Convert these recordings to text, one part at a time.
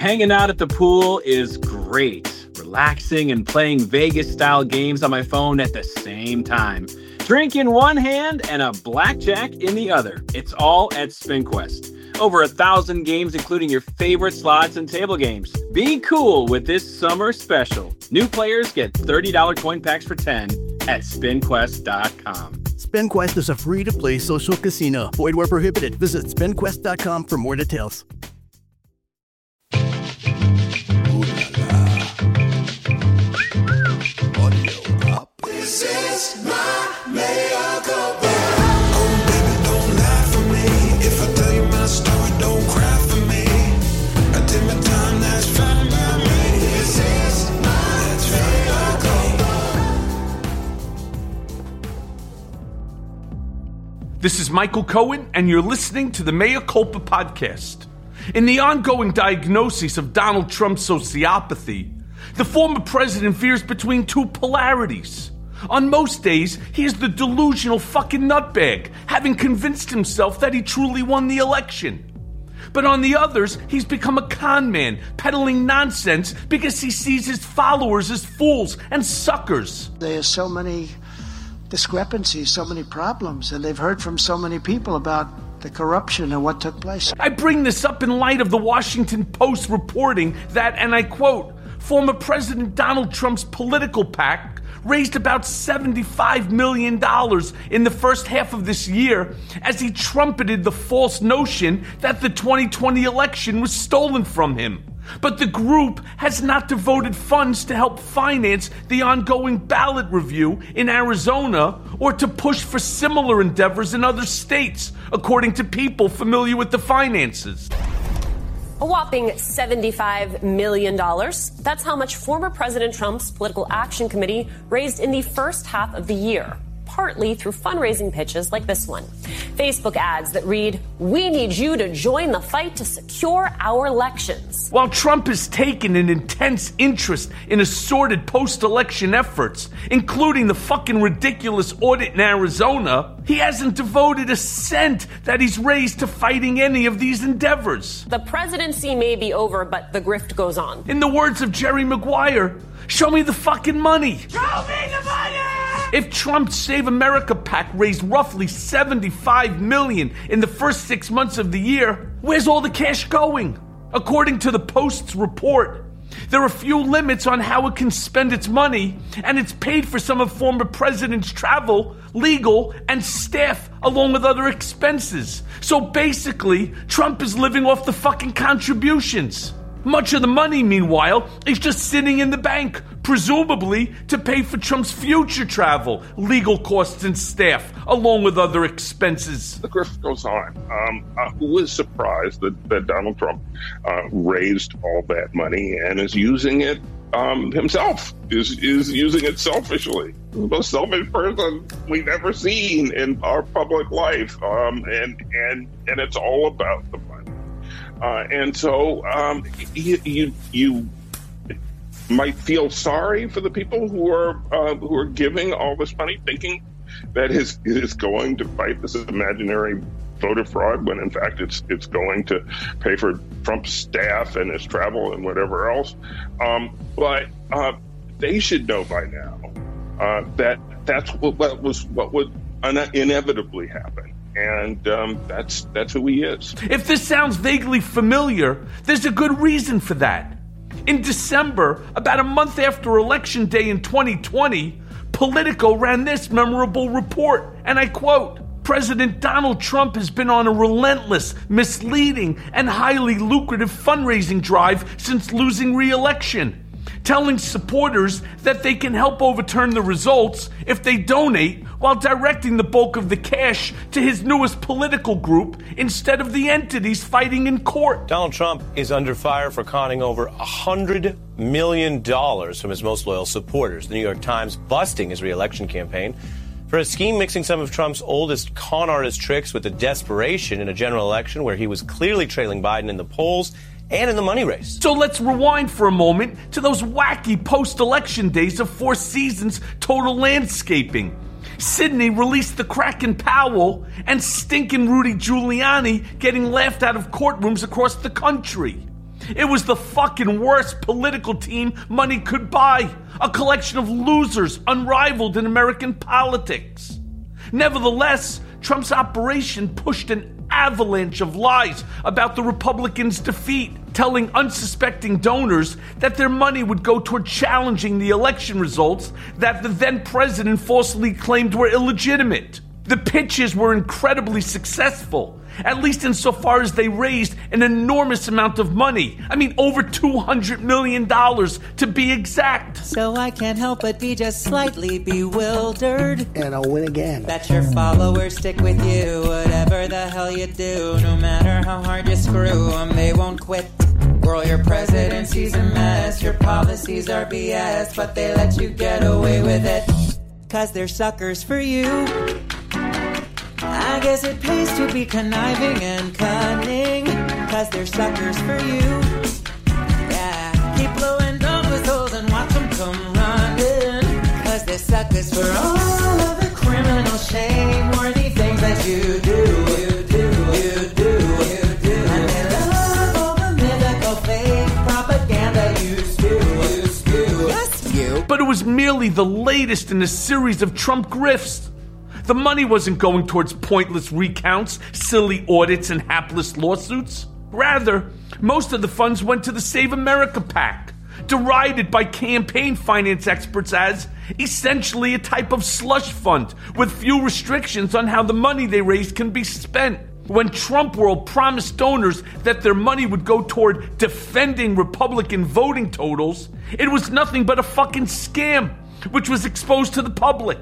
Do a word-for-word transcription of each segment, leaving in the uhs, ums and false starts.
Hanging out at the pool is great. Relaxing and playing Vegas-style games on my phone at the same time. Drink in one hand and a blackjack in the other. It's all at SpinQuest. Over a thousand games, including your favorite slots and table games. Be cool with this summer special. New players get thirty dollars coin packs for ten at spin quest dot com. SpinQuest is a free-to-play social casino. Void where prohibited. Visit spin quest dot com for more details. This is my mea culpa. Oh, baby, don't lie for me. If I tell you my story, don't cry for me. I did my time, that's fine by me. This is my mea culpa. This is Michael Cohen, and you're listening to the Mea Culpa podcast. In the ongoing diagnosis of Donald Trump's sociopathy, the former president veers between two polarities. On most days, he is the delusional fucking nutbag, having convinced himself that he truly won the election. But on the others, he's become a con man, peddling nonsense because he sees his followers as fools and suckers. There's so many discrepancies, so many problems, and they've heard from so many people about the corruption and what took place. I bring this up in light of the Washington Post reporting that, and I quote, former President Donald Trump's political PAC raised about seventy-five million dollars in the first half of this year as he trumpeted the false notion that the twenty twenty election was stolen from him. But the group has not devoted funds to help finance the ongoing ballot review in Arizona or to push for similar endeavors in other states, according to people familiar with the finances. A whopping seventy-five million dollars. That's how much former President Trump's Political Action Committee raised in the first half of the year, partly through fundraising pitches like this one. Facebook ads that read, "We need you to join the fight to secure our elections." While Trump has taken an intense interest in assorted post-election efforts, including the fucking ridiculous audit in Arizona, he hasn't devoted a cent that he's raised to fighting any of these endeavors. The presidency may be over, but the grift goes on. In the words of Jerry Maguire, show me the fucking money. Show me the money! If Trump's Save America PAC raised roughly seventy-five million dollars in the first six months of the year, where's all the cash going? According to the Post's report, there are few limits on how it can spend its money, and it's paid for some of former president's travel, legal, and staff, along with other expenses. So basically, Trump is living off the fucking contributions. Much of the money, meanwhile, is just sitting in the bank, presumably to pay for Trump's future travel, legal costs, and staff, along with other expenses. The grift goes on. Um, uh, who is surprised that, that Donald Trump uh, raised all that money and is using it um, himself, is, is using it selfishly? The most selfish person we've ever seen in our public life. Um, and, and, and it's all about the money. Uh, and so um, you, you you might feel sorry for the people who are uh, who are giving all this money, thinking that is is going to fight this imaginary voter fraud, when in fact it's it's going to pay for Trump's staff and his travel and whatever else. Um, but uh, they should know by now uh, that that's what, what was what would inevitably happen. And um, that's that's who he is. If this sounds vaguely familiar, there's a good reason for that. In December, about a month after Election Day in twenty twenty, Politico ran this memorable report, and I quote, "President Donald Trump has been on a relentless, misleading, and highly lucrative fundraising drive since losing re-election, telling supporters that they can help overturn the results if they donate, while directing the bulk of the cash to his newest political group instead of the entities fighting in court." Donald Trump is under fire for conning over one hundred million dollars from his most loyal supporters. The New York Times busting his re-election campaign for a scheme mixing some of Trump's oldest con artist tricks with the desperation in a general election where he was clearly trailing Biden in the polls and in the money race. So let's rewind for a moment to those wacky post-election days of Four Seasons Total Landscaping. Sydney released the Kraken Powell, and stinking Rudy Giuliani getting laughed out of courtrooms across the country. It was the fucking worst political team money could buy. A collection of losers unrivaled in American politics. Nevertheless, Trump's operation pushed an avalanche of lies about the Republicans' defeat, telling unsuspecting donors that their money would go toward challenging the election results that the then president falsely claimed were illegitimate. The pitches were incredibly successful, at least insofar as they raised an enormous amount of money. I mean, over two hundred million dollars to be exact. So I can't help but be just slightly bewildered. And I'll win again. That your followers stick with you, whatever the hell you do. No matter how hard you screw them, they won't quit. Girl, your presidency's a mess, your policies are B S, but they let you get away with it. Cause they're suckers for you. I guess it pays to be conniving and cunning, cause they're suckers for you. Yeah, keep blowing down whistles and watch them come running, cause they're suckers for all of the criminal shame-worthy things that you do, you do, you do, you do. And they love all the mythical fake propaganda you spew, you spew. Yes, you. But it was merely the latest in a series of Trump grifts. The money wasn't going towards pointless recounts, silly audits, and hapless lawsuits. Rather, most of the funds went to the Save America PAC, derided by campaign finance experts as essentially a type of slush fund with few restrictions on how the money they raised can be spent. When Trump World promised donors that their money would go toward defending Republican voting totals, it was nothing but a fucking scam, which was exposed to the public.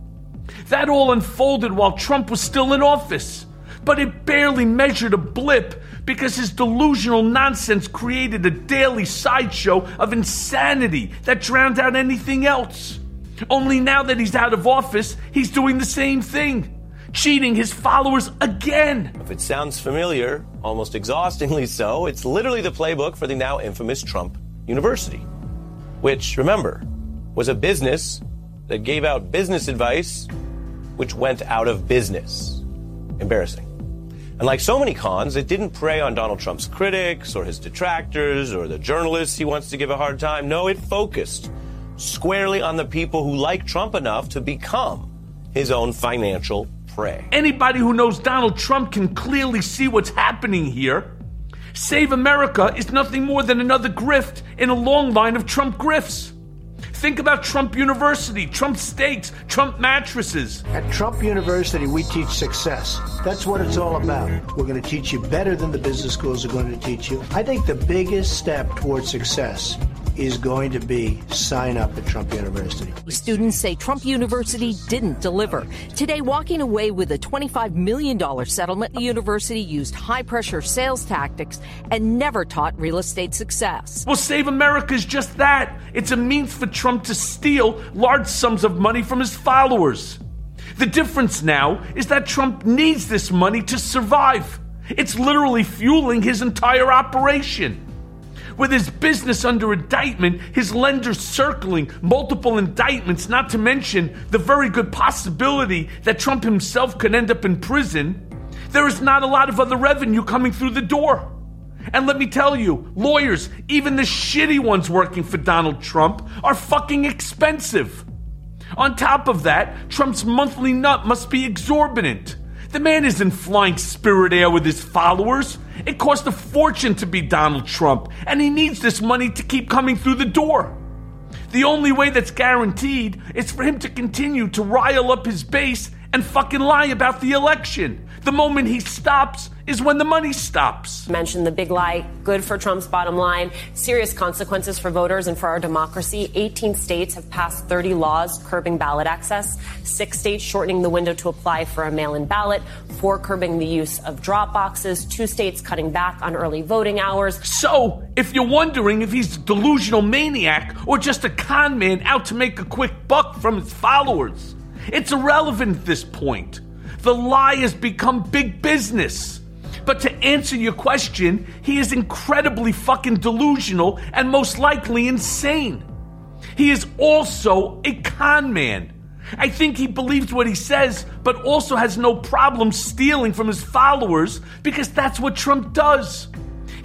That all unfolded while Trump was still in office, but it barely measured a blip because his delusional nonsense created a daily sideshow of insanity that drowned out anything else. Only now that he's out of office, he's doing the same thing, cheating his followers again. If it sounds familiar, almost exhaustingly so, it's literally the playbook for the now infamous Trump University, which, remember, was a business that gave out business advice which went out of business. Embarrassing. And like so many cons, it didn't prey on Donald Trump's critics or his detractors or the journalists he wants to give a hard time. No, it focused squarely on the people who like Trump enough to become his own financial prey. Anybody who knows Donald Trump can clearly see what's happening here. Save America is nothing more than another grift in a long line of Trump grifts. Think about Trump University, Trump steaks, Trump mattresses. At Trump University, we teach success. That's what it's all about. We're going to teach you better than the business schools are going to teach you. I think the biggest step towards success is going to be sign up at Trump University. Students say Trump University didn't deliver. Today, walking away with a twenty-five million dollars settlement, the university used high-pressure sales tactics and never taught real estate success. Well, Save America is just that. It's a means for Trump to steal large sums of money from his followers. The difference now is that Trump needs this money to survive. It's literally fueling his entire operation. With his business under indictment, his lenders circling, multiple indictments, not to mention the very good possibility that Trump himself could end up in prison, there is not a lot of other revenue coming through the door. And let me tell you, lawyers, even the shitty ones working for Donald Trump, are fucking expensive. On top of that, Trump's monthly nut must be exorbitant. The man isn't flying Spirit Air with his followers. It cost a fortune to be Donald Trump, and he needs this money to keep coming through the door. The only way that's guaranteed is for him to continue to rile up his base and fucking lie about the election. The moment he stops is when the money stops. Mentioned the big lie, good for Trump's bottom line, serious consequences for voters and for our democracy. eighteen states have passed thirty laws curbing ballot access, six states shortening the window to apply for a mail-in ballot, four curbing the use of drop boxes, two states cutting back on early voting hours. So, if you're wondering if he's a delusional maniac or just a con man out to make a quick buck from his followers, it's irrelevant at this point. The lie has become big business. But to answer your question, he is incredibly fucking delusional and most likely insane. He is also a con man. I think he believes what he says, but also has no problem stealing from his followers because that's what Trump does.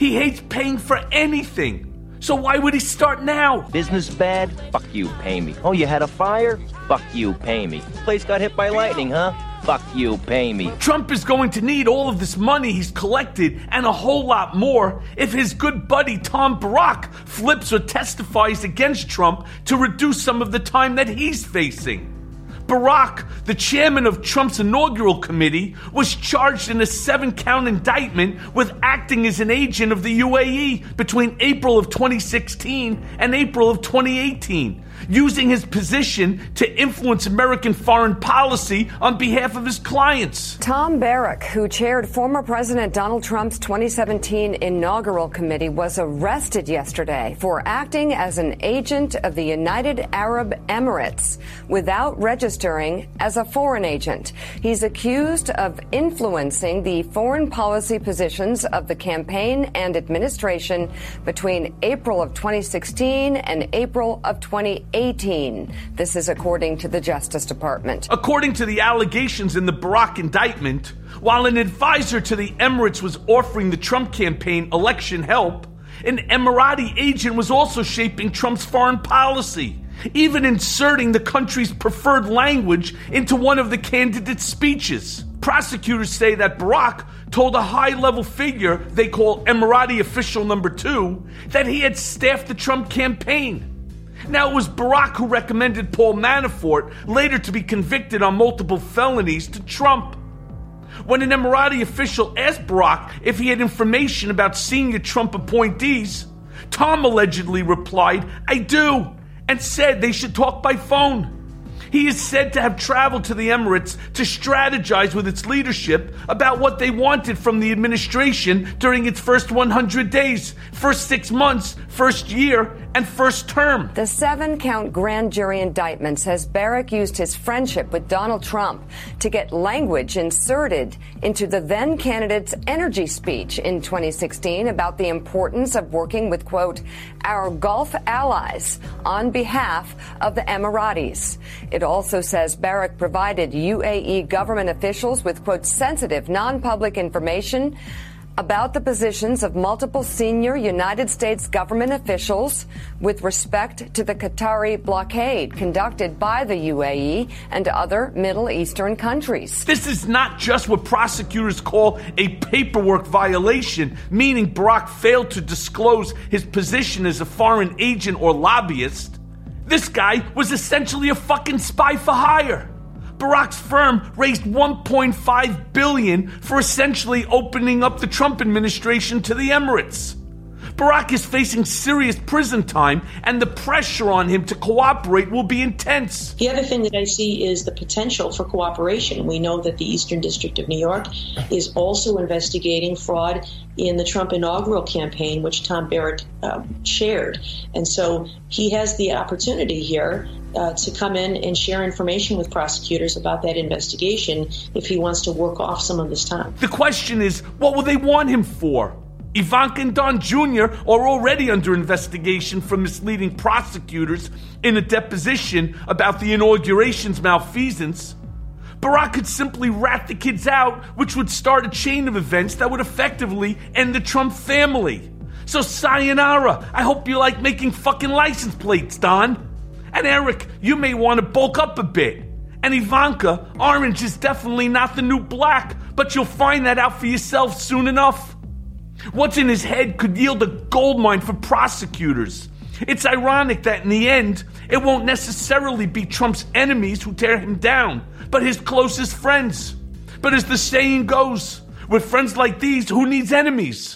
He hates paying for anything. So why would he start now? Business bad? Fuck you, pay me. Oh, you had a fire? Fuck you, pay me. Place got hit by lightning, huh? Fuck you, pay me. Trump is going to need all of this money he's collected and a whole lot more if his good buddy Tom Barrack flips or testifies against Trump to reduce some of the time that he's facing. Barrack, the chairman of Trump's inaugural committee, was charged in a seven-count indictment with acting as an agent of the U A E between April of twenty sixteen and April of twenty eighteen, using his position to influence American foreign policy on behalf of his clients. Tom Barrack, who chaired former President Donald Trump's twenty seventeen inaugural committee, was arrested yesterday for acting as an agent of the United Arab Emirates without registering as a foreign agent. He's accused of influencing the foreign policy positions of the campaign and administration between April of twenty sixteen and April of twenty eighteen. This is according to the Justice Department. According to the allegations in the Barrack indictment, while an advisor to the Emirates was offering the Trump campaign election help, an Emirati agent was also shaping Trump's foreign policy, even inserting the country's preferred language into one of the candidate's speeches. Prosecutors say that Barrack told a high-level figure they call Emirati official number two that he had staffed the Trump campaign. Now, it was Barrack who recommended Paul Manafort, later to be convicted on multiple felonies, to Trump. When an Emirati official asked Barrack if he had information about senior Trump appointees, Tom allegedly replied, "I do," and said they should talk by phone. He is said to have traveled to the Emirates to strategize with its leadership about what they wanted from the administration during its first one hundred days, first six months, first year, and first term. The seven-count grand jury indictment says Barrack used his friendship with Donald Trump to get language inserted into the then-candidate's energy speech in twenty sixteen about the importance of working with, quote, our Gulf allies on behalf of the Emiratis. It also says Barrack provided U A E government officials with, quote, sensitive, non-public information about the positions of multiple senior United States government officials with respect to the Qatari blockade conducted by the U A E and other Middle Eastern countries. This is not just what prosecutors call a paperwork violation, meaning Barrack failed to disclose his position as a foreign agent or lobbyist. This guy was essentially a fucking spy for hire. Barrack's firm raised one point five billion dollars for essentially opening up the Trump administration to the Emirates. Barrack is facing serious prison time, and the pressure on him to cooperate will be intense. The other thing that I see is the potential for cooperation. We know that the Eastern District of New York is also investigating fraud in the Trump inaugural campaign, which Tom Barrack uh, chaired. And so he has the opportunity here uh, to come in and share information with prosecutors about that investigation if he wants to work off some of this time. The question is, what will they want him for? Ivanka and Don Junior are already under investigation for misleading prosecutors in a deposition about the inauguration's malfeasance. Barrack could simply rat the kids out, which would start a chain of events that would effectively end the Trump family. So sayonara. I hope you like making fucking license plates, Don. And Eric, you may want to bulk up a bit. And Ivanka, orange is definitely not the new black, but you'll find that out for yourself soon enough. What's in his head could yield a goldmine for prosecutors. It's ironic that in the end, it won't necessarily be Trump's enemies who tear him down, but his closest friends. But as the saying goes, with friends like these, who needs enemies?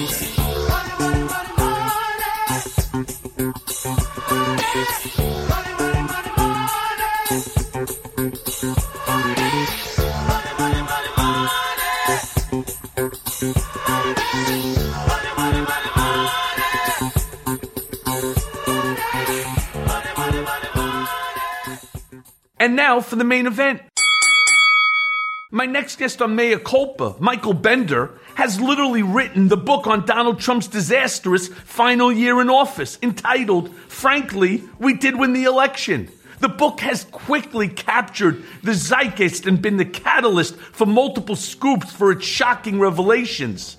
And now for the main event. My next guest on Mea Culpa, Michael Bender, has literally written the book on Donald Trump's disastrous final year in office, entitled, Frankly, We Did Win the Election. The book has quickly captured the zeitgeist and been the catalyst for multiple scoops for its shocking revelations.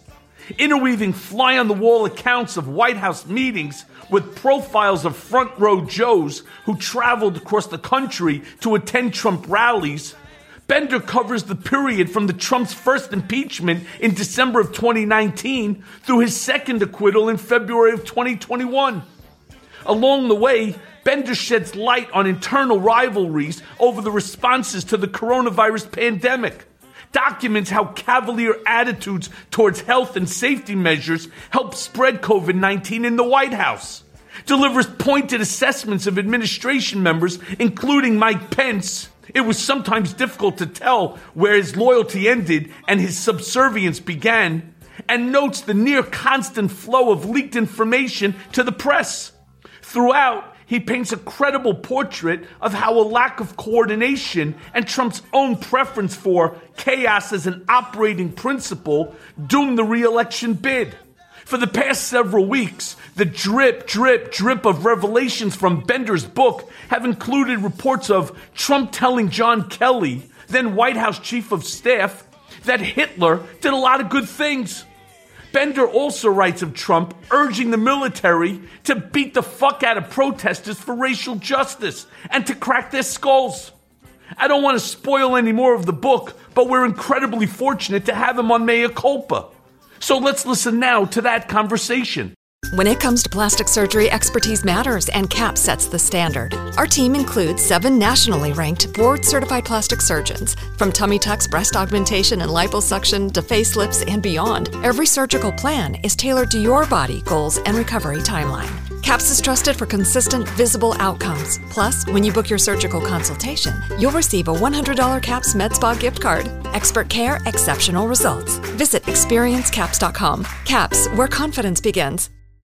interweaving fly-on-the-wall accounts of White House meetings with profiles of front-row Joes who traveled across the country to attend Trump rallies. Bender covers the period from the Trump's first impeachment in December of twenty nineteen through his second acquittal in February of twenty twenty-one. Along the way, Bender sheds light on internal rivalries over the responses to the coronavirus pandemic, documents how cavalier attitudes towards health and safety measures helped spread COVID nineteen in the White House, delivers pointed assessments of administration members, including Mike Pence. It was sometimes difficult to tell where his loyalty ended and his subservience began, and notes the near constant flow of leaked information to the press. Throughout, he paints a credible portrait of how a lack of coordination and Trump's own preference for chaos as an operating principle doomed the re-election bid. For the past several weeks, the drip, drip, drip of revelations from Bender's book have included reports of Trump telling John Kelly, then White House Chief of Staff, that Hitler did a lot of good things. Bender also writes of Trump urging the military to beat the fuck out of protesters for racial justice and to crack their skulls. I don't want to spoil any more of the book, but we're incredibly fortunate to have him on Mea Culpa. So let's listen now to that conversation. When it comes to plastic surgery, expertise matters, and CAP sets the standard. Our team includes seven nationally ranked, board-certified plastic surgeons. From tummy tucks, breast augmentation, and liposuction to facelifts and beyond, every surgical plan is tailored to your body, goals, and recovery timeline. CAPS is trusted for consistent, visible outcomes. Plus, when you book your surgical consultation, you'll receive a one hundred dollars CAPS MedSpa gift card. Expert care, exceptional results. Visit experience caps dot com. CAPS, where confidence begins.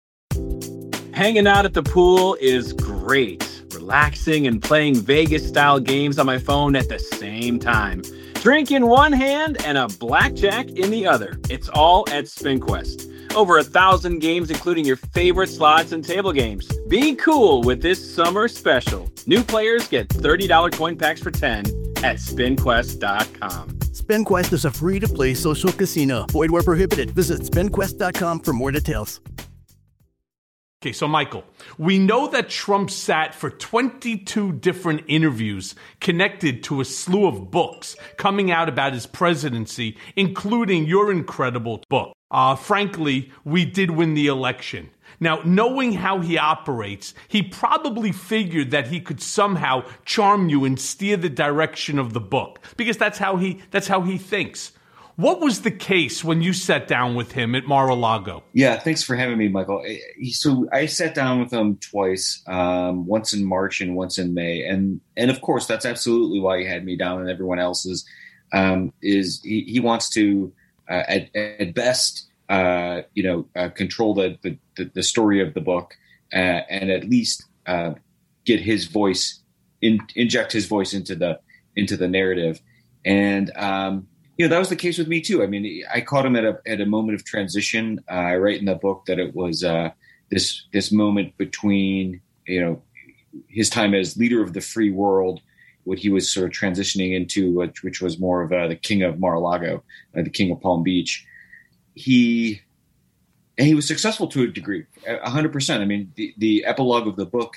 Hanging out at the pool is great. Relaxing and playing Vegas-style games on my phone at the same time. Drink in one hand and a blackjack in the other. It's all at SpinQuest. Over a thousand games, including your favorite slots and table games. Be cool with this summer special. New players get thirty dollars coin packs for ten at spin quest dot com. SpinQuest is a free-to-play social casino. Void where prohibited. Visit spin quest dot com for more details. Okay, so Michael, we know that Trump sat for twenty-two different interviews connected to a slew of books coming out about his presidency, including your incredible book. Uh, frankly, we did win the election. Now, knowing how he operates, he probably figured that he could somehow charm you and steer the direction of the book, because that's how he that's how he thinks. What was the case when you sat down with him at Mar-a-Lago? Yeah, thanks for having me, Michael. So I sat down with him twice, um, once in March and once in May. And and of course, that's absolutely why he had me down and everyone else's, um, is he, he wants to, uh, at, at best, uh, you know, uh, control the, the, the story of the book uh, and at least uh, get his voice, in, inject his voice into the into the narrative. And um You know, that was the case with me, too. I mean, I caught him at a at a moment of transition. Uh, I write in the book that it was uh, this this moment between, you know, his time as leader of the free world, what he was sort of transitioning into, which, which was more of uh, the king of Mar-a-Lago, uh, the king of Palm Beach. He and he was successful to a degree, one hundred percent. I mean, the, the epilogue of the book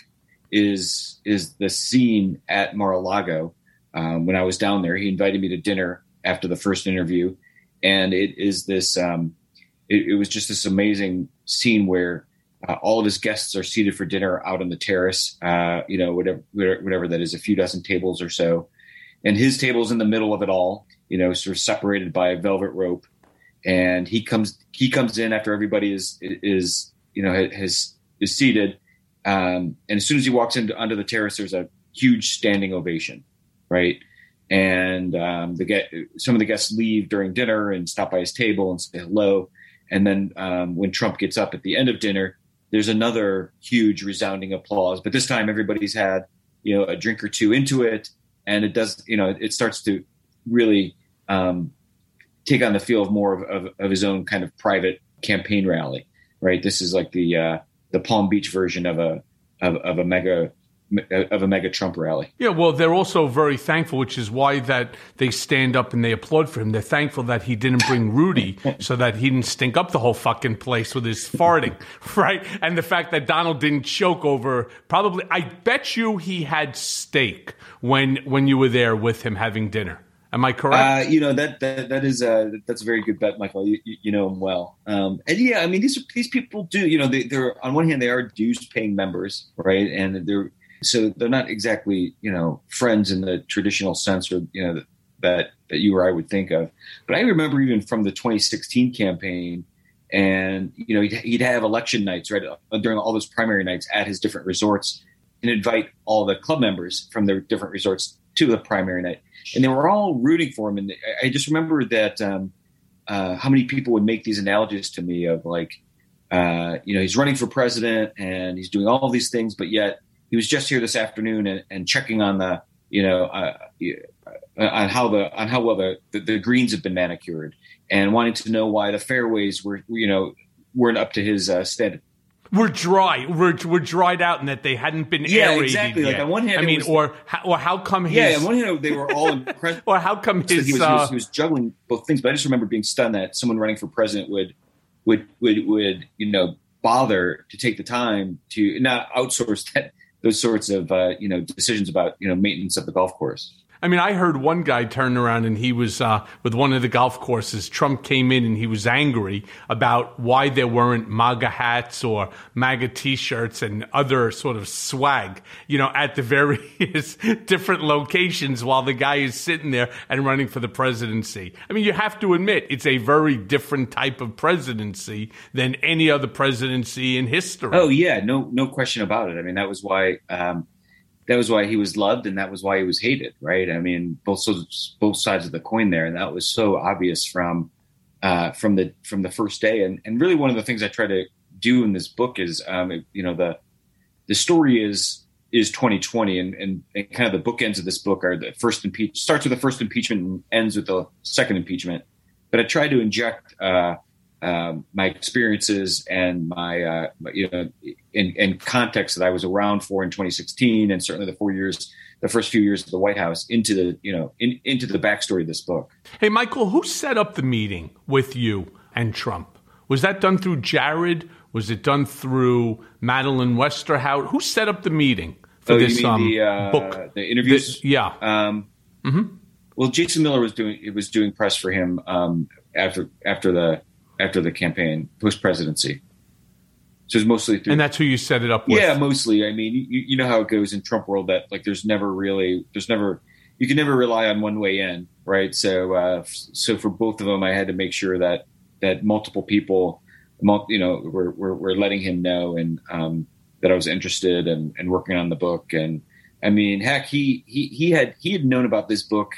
is is the scene at Mar-a-Lago. Um, when I was down there, he invited me to dinner after the first interview. And it is this, um, it, it was just this amazing scene where uh, all of his guests are seated for dinner out on the terrace, uh, you know, whatever, whatever that is, a few dozen tables or so. And his table's in the middle of it all, you know, sort of separated by a velvet rope. And he comes, he comes in after everybody is, is, you know, has, is seated. Um, and as soon as he walks into under the terrace, there's a huge standing ovation, right? And um, the get, some of the guests leave during dinner and stop by his table and say hello. And then um, when Trump gets up at the end of dinner, there's another huge resounding applause. But this time everybody's had, you know, a drink or two into it. And it does, you know, it starts to really um, take on the feel of more of, of, of his own kind of private campaign rally, right? This is like the uh, the Palm Beach version of a of, of a mega of a mega Trump rally. Yeah, well, they're also very thankful, which is why that they stand up and they applaud for him. They're thankful that he didn't bring Rudy so that he didn't stink up the whole fucking place with his farting, right? And the fact that Donald didn't choke over probably, I bet you he had steak when when you were there with him having dinner. Am I correct? Uh, you know, that, that that is a, that's a very good bet, Michael. You, you know him well. Um, and yeah, I mean, these are, these people do, you know, they, they're on one hand, they are dues paying members, right? And they're, so they're not exactly, you know, friends in the traditional sense or, you know, that, that you or I would think of. But I remember even from the twenty sixteen campaign and, you know, he'd, he'd have election nights, right? During all those primary nights at his different resorts and invite all the club members from their different resorts to the primary night. And they were all rooting for him. And I just remember that um, uh, how many people would make these analogies to me of like, uh, you know, he's running for president and he's doing all these things, but yet he was just here this afternoon and, and checking on the, you know, uh, on how the on how well the, the, the greens have been manicured and wanting to know why the fairways were, you know, weren't up to his uh, standard. We're dry. We're we're dried out, in that they hadn't been yeah, aerated exactly. yet. Like on one hand, I mean, was, or or how come his? Yeah, on one hand, they were all impressed. Or how come his? He was, uh, he, was, he was juggling both things. But I just remember being stunned that someone running for president would would would would you know bother to take the time to not outsource that those sorts of uh, you know decisions about you know maintenance of the golf course. I mean, I heard one guy turn around and he was uh, with one of the golf courses. Trump came in and he was angry about why there weren't MAGA hats or MAGA T-shirts and other sort of swag, you know, at the various different locations while the guy is sitting there and running for the presidency. I mean, you have to admit it's a very different type of presidency than any other presidency in history. Oh, yeah, no, no question about it. I mean, that was why. Um, That was why he was loved, and that was why he was hated, right? I mean, both both sides of the coin there, and that was so obvious from uh, from the from the first day. And, and really, one of the things I try to do in this book is, um, you know, the the story is is twenty twenty, and, and, and kind of the bookends of this book are the first impeach starts with the first impeachment and ends with the second impeachment. But I try to inject uh, um, my experiences and my uh, you know in, in context that I was around for in twenty sixteen, and certainly the four years, the first few years of the White House, into the you know in, into the backstory of this book. Hey, Michael, who set up the meeting with you and Trump? Was that done through Jared? Was it done through Madeleine Westerhout? Who set up the meeting for oh, this you mean um, the, uh, book? The interviews? The, yeah. Um, mm-hmm. Well, Jason Miller was doing it was doing press for him um, after after the after the campaign, post presidency. So it's mostly through, and that's who you set it up with. Yeah, mostly. I mean, you, you know how it goes in Trump world that like there's never really there's never you can never rely on one way in, right? So uh, so for both of them, I had to make sure that that multiple people, you know, were were, were letting him know and um, that I was interested and and working on the book. And I mean, heck, he he he had he had known about this book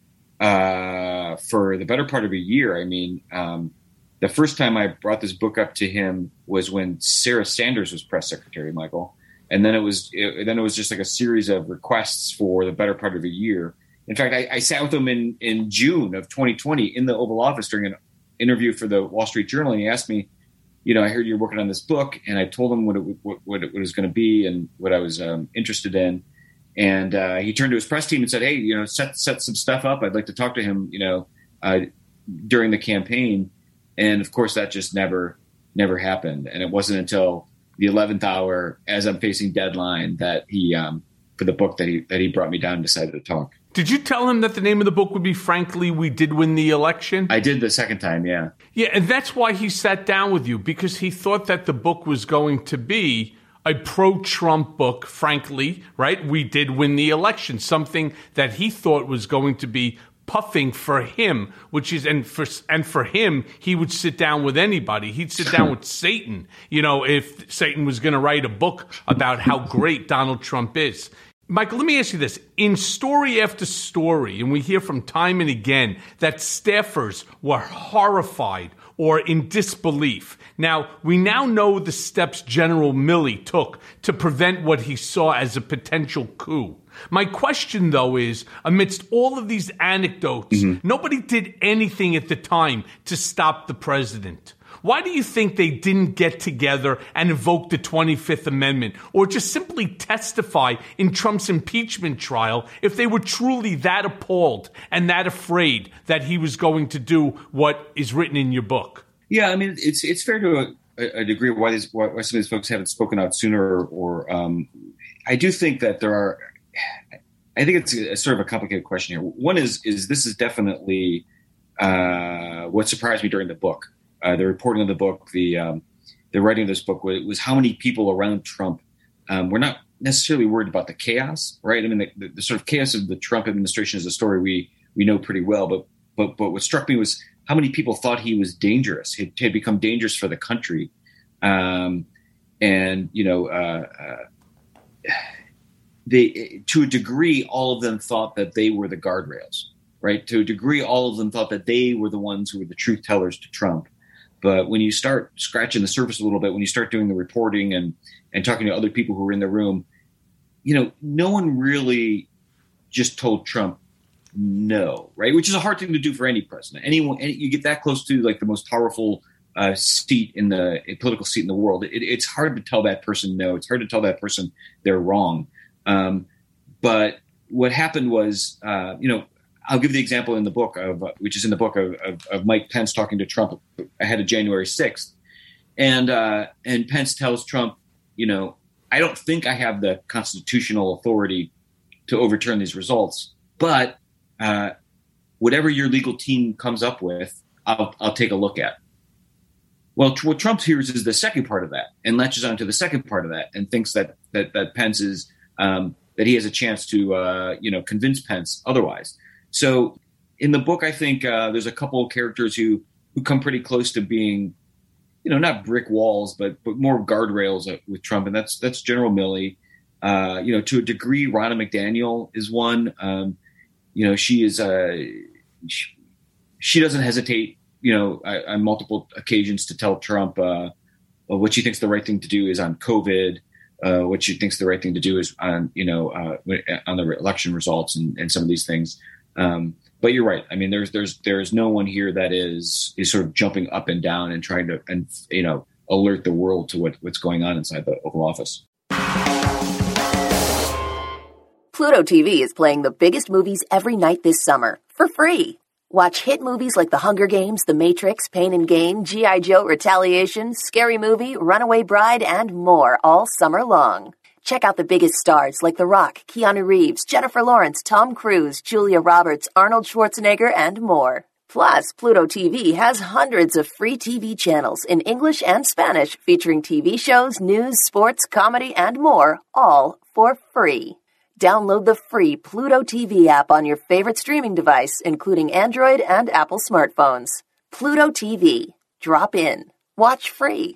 uh, for the better part of a year. I mean. Um, The first time I brought this book up to him was when Sarah Sanders was press secretary, Michael, and then it was it, then it was just like a series of requests for the better part of a year. In fact, I, I sat with him in, in June of twenty twenty in the Oval Office during an interview for the Wall Street Journal, and he asked me, you know, I heard you're working on this book, and I told him what it, what, what it was going to be and what I was um, interested in, and uh, he turned to his press team and said, "Hey, you know, set set some stuff up. I'd like to talk to him, you know, uh, during the campaign." And of course, that just never, never happened. And it wasn't until the eleventh hour, as I'm facing deadline, that he, um, for the book, that he that he brought me down and decided to talk. Did you tell him that the name of the book would be "Frankly, We Did Win the Election"? I did the second time, yeah. Yeah, and that's why he sat down with you, because he thought that the book was going to be a pro-Trump book. Frankly, right? We did win the election, something that he thought was going to be puffing for him, which is, and for and for him, he would sit down with anybody. He'd sit down with Satan, you know, if Satan was going to write a book about how great Donald Trump is. Michael, let me ask you this. In story after story, and we hear from time and again that staffers were horrified or in disbelief. Now, we now know the steps General Milley took to prevent what he saw as a potential coup. My question, though, is, amidst all of these anecdotes, mm-hmm. nobody did anything at the time to stop the president. Why do you think they didn't get together and invoke the twenty-fifth Amendment or just simply testify in Trump's impeachment trial if they were truly that appalled and that afraid that he was going to do what is written in your book? Yeah, I mean, it's it's fair to a, a degree why these why some of these folks haven't spoken out sooner. Or, or um, I do think that there are. I think it's a, a sort of a complicated question here. One is is this is definitely uh, what surprised me during the book. Uh, the reporting of the book, the um, the writing of this book was, was how many people around Trump um, were not necessarily worried about the chaos, right? I mean, the, the, the sort of chaos of the Trump administration is a story we we know pretty well, but but but what struck me was how many people thought he was dangerous. He had become dangerous for the country, um, and you know, uh, uh, they to a degree, all of them thought that they were the guardrails, right? To a degree, all of them thought that they were the ones who were the truth tellers to Trump. But when you start scratching the surface a little bit, when you start doing the reporting and, and talking to other people who were in the room, you know, no one really just told Trump no, right? Which is a hard thing to do for any president. Anyone, any, you get that close to like the most powerful uh, seat in the a political seat in the world. It, it's hard to tell that person no. It's hard to tell that person they're wrong. Um, but what happened was, uh, you know, I'll give the example in the book of, uh, which is in the book of, of, of Mike Pence talking to Trump ahead of January sixth. And, uh, and Pence tells Trump, you know, I don't think I have the constitutional authority to overturn these results, but, uh, whatever your legal team comes up with, I'll, I'll take a look at. Well, tr- what Trump hears is the second part of that and latches onto the second part of that and thinks that, that, that Pence is, um, that he has a chance to, uh, you know, convince Pence otherwise. So in the book, I think uh, there's a couple of characters who, who come pretty close to being, you know, not brick walls, but but more guardrails with Trump. And that's that's General Milley. Uh, you know, to a degree, Ronna McDaniel is one. Um, you know, she is uh, she, she doesn't hesitate, you know, on multiple occasions to tell Trump uh, what she thinks the right thing to do is on COVID. Uh, what she thinks the right thing to do is on, you know, uh, on the election results and, and some of these things. Um, but you're right. I mean, there's there's there's no one here that is is sort of jumping up and down and trying to and you know alert the world to what, what's going on inside the Oval Office. Pluto T V is playing the biggest movies every night this summer for free. Watch hit movies like The Hunger Games, The Matrix, Pain and Gain, G I. Joe, Retaliation, Scary Movie, Runaway Bride, and more all summer long. Check out the biggest stars like The Rock, Keanu Reeves, Jennifer Lawrence, Tom Cruise, Julia Roberts, Arnold Schwarzenegger, and more. Plus, Pluto T V has hundreds of free T V channels in English and Spanish featuring T V shows, news, sports, comedy, and more, all for free. Download the free Pluto T V app on your favorite streaming device, including Android and Apple smartphones. Pluto T V. Drop in. Watch free.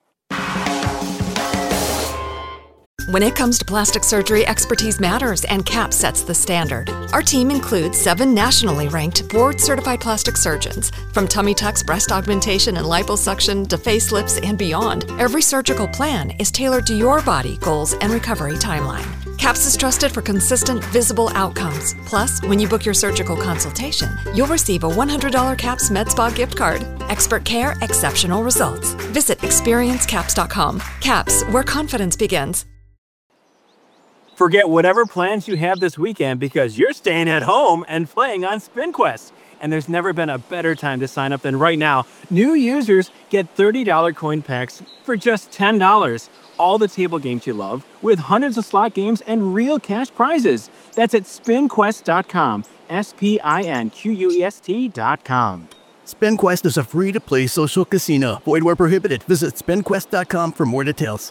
When it comes to plastic surgery, expertise matters, and CAPS sets the standard. Our team includes seven nationally ranked, board-certified plastic surgeons. From tummy tucks, breast augmentation, and liposuction to facelifts and beyond, every surgical plan is tailored to your body, goals, and recovery timeline. CAPS is trusted for consistent, visible outcomes. Plus, when you book your surgical consultation, you'll receive a one hundred dollars CAPS MedSpa gift card. Expert care, exceptional results. Visit experience caps dot com. CAPS, where confidence begins. Forget whatever plans you have this weekend because you're staying at home and playing on SpinQuest. And there's never been a better time to sign up than right now. New users get thirty dollars coin packs for just ten dollars. All the table games you love with hundreds of slot games and real cash prizes. That's at spin quest dot com. S P I N Q U E S T dot com. SpinQuest is a free-to-play social casino. Void where prohibited. Visit spin quest dot com for more details.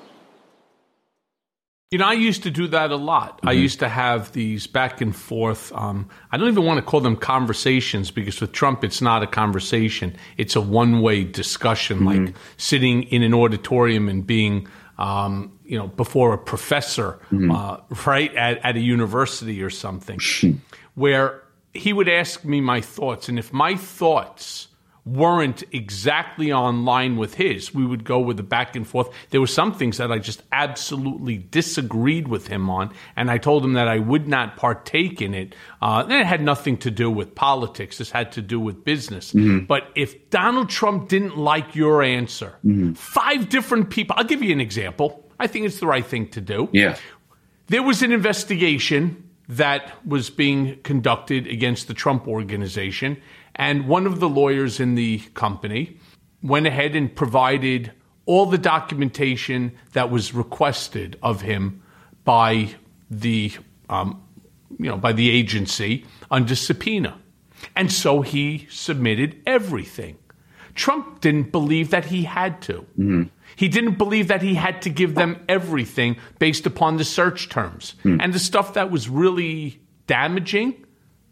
You know, I used to do that a lot. Mm-hmm. I used to have these back and forth. Um, I don't even want to call them conversations because with Trump, it's not a conversation. It's a one-way discussion, mm-hmm. like sitting in an auditorium and being, um, you know, before a professor, mm-hmm. uh, right, at, at a university or something, where he would ask me my thoughts. And if my thoughts weren't exactly on line with his. We would go with the back and forth. There were some things that I just absolutely disagreed with him on, and I told him that I would not partake in it. Uh, and it had nothing to do with politics. This had to do with business. Mm-hmm. But if Donald Trump didn't like your answer, mm-hmm. five different people, I'll give you an example. I think it's the right thing to do. Yeah. There was an investigation that was being conducted against the Trump Organization, and one of the lawyers in the company went ahead and provided all the documentation that was requested of him by the, um, you know, by the agency under subpoena. And so he submitted everything. Trump didn't believe that he had to. Mm-hmm. He didn't believe that he had to give them everything based upon the search terms. Mm. And the stuff that was really damaging,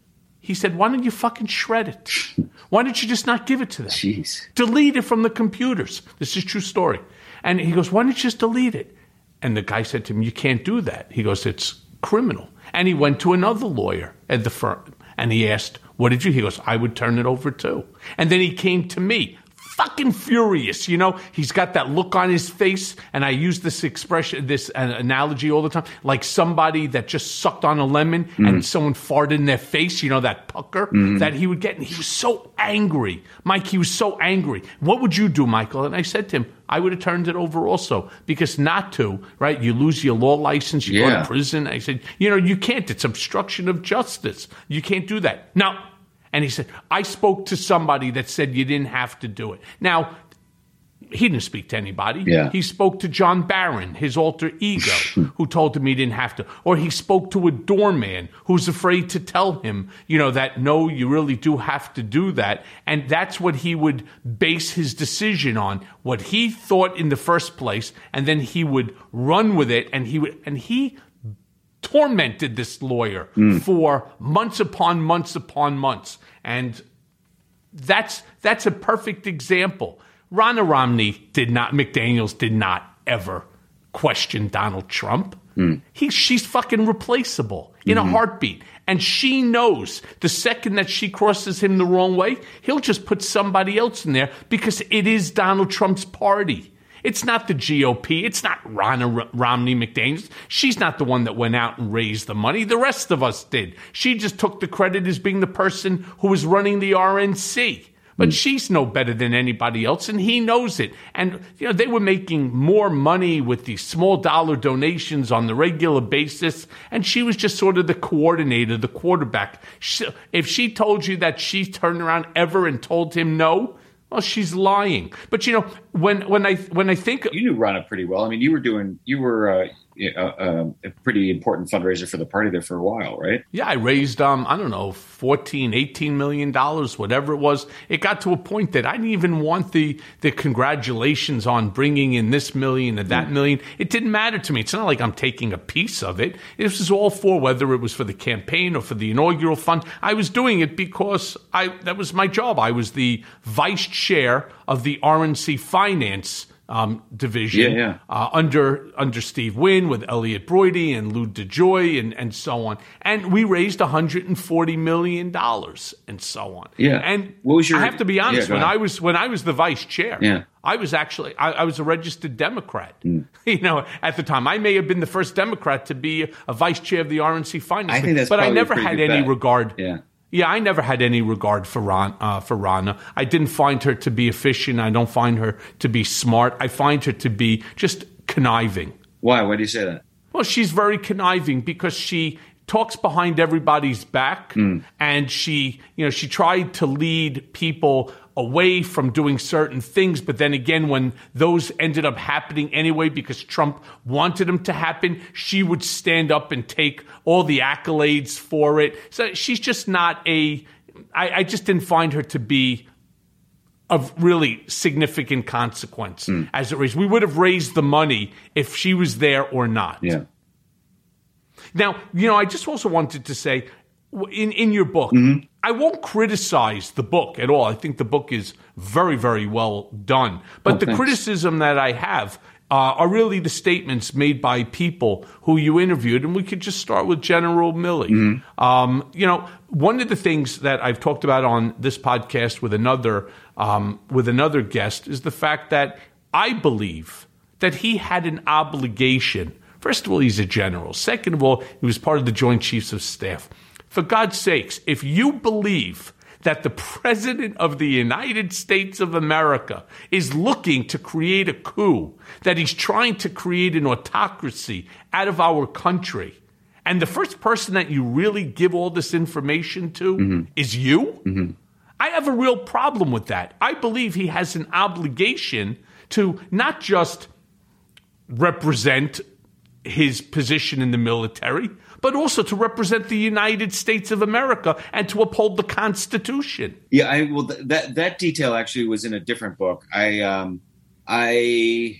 he said, why don't you fucking shred it? Why don't you just not give it to them? Jeez. Delete it from the computers. This is a true story. And he goes, why don't you just delete it? And the guy said to him, you can't do that. He goes, it's criminal. And he went to another lawyer at the firm and he asked, what did you? He goes, I would turn it over too. And then he came to me, fucking furious. You know, he's got that look on his face. And I use this expression, this uh, analogy all the time, like somebody that just sucked on a lemon Mm-hmm. and someone farted in their face, you know, that pucker Mhm. that he would get. And he was so angry. Mike, he was so angry. What would you do, Michael? And I said to him, I would have turned it over also, because not to, right? You lose your law license, you go Yeah. to prison. I said, you know, you can't. It's obstruction of justice. You can't do that. No. And he said, I spoke to somebody that said you didn't have to do it. Now, he didn't speak to anybody. Yeah. He spoke to John Barron, his alter ego, who told him he didn't have to. Or he spoke to a doorman who's afraid to tell him, you know, that, no, you really do have to do that. And that's what he would base his decision on, what he thought in the first place, and then he would run with it, and he would, and he tormented this lawyer Mm. for months upon months upon months. And that's that's a perfect example. Ronna Romney did not, McDaniels did not ever question Donald Trump. Mm. He, she's fucking replaceable in Mhm. a heartbeat. And she knows the second that she crosses him the wrong way, he'll just put somebody else in there because it is Donald Trump's party. It's not the G O P. It's not Ronna R- Romney McDaniels. She's not the one that went out and raised the money. The rest of us did. She just took the credit as being the person who was running the R N C. But mm. she's no better than anybody else, and he knows it. And, you know, they were making more money with these small dollar donations on the regular basis, and she was just sort of the coordinator, the quarterback. She, if she told you that she turned around ever and told him no, well, she's lying. But, you know, when when I when I think... You knew Ronna pretty well. I mean, you were doing... You were uh, uh, uh, a pretty important fundraiser for the party there for a while, right? Yeah, I raised, um, I don't know, fourteen, eighteen million dollars, whatever it was. It got to a point that I didn't even want the, the congratulations on bringing in this million and that Mm. million. It didn't matter to me. It's not like I'm taking a piece of it. This was all for, whether it was for the campaign or for the inaugural fund. I was doing it because I that was my job. I was the vice chair of the R N C Finance Um, division Yeah, yeah. Uh, under under Steve Wynn with Elliot Broidy and Lou DeJoy and, and so on. And we raised one hundred forty million dollars and so on. Yeah. And What was your- I have to be honest, Yeah, go when ahead. I was when I was the vice chair, Yeah. I was actually I, I was a registered Democrat. Mm. You know, at the time, I may have been the first Democrat to be a, a vice chair of the R N C Finance. I think that's but I probably a never pretty had good any bet. regard. Yeah. Yeah, I never had any regard for Ron, uh, for Ronna. I didn't find her to be efficient. I don't find her to be smart. I find her to be just conniving. Why? Why do you say that? Well, she's very conniving because she talks behind everybody's back, Mm. and she, you know, she tried to lead people away from doing certain things. But then again, when those ended up happening anyway because Trump wanted them to happen, she would stand up and take all the accolades for it. So she's just not a, I, I just didn't find her to be of really significant consequence Mm. as it raised. We would have raised the money if she was there or not. Yeah. Now, you know, I just also wanted to say, in, in your book, Mm-hmm. I won't criticize the book at all. I think the book is very, very well done. But Oh, the thanks. criticism that I have uh, are really the statements made by people who you interviewed. And we could just start with General Milley. Mm-hmm. Um, you know, one of the things that I've talked about on this podcast with another um, with another guest is the fact that I believe that he had an obligation. First of all, he's a general. Second of all, he was part of the Joint Chiefs of Staff. For God's sakes, if you believe that the President of the United States of America is looking to create a coup, that he's trying to create an autocracy out of our country, and the first person that you really give all this information to mm-hmm. is you, mm-hmm. I have a real problem with that. I believe he has an obligation to not just represent his position in the military, but also to represent the United States of America and to uphold the Constitution. Yeah, I well th- that that detail actually was in a different book. I um I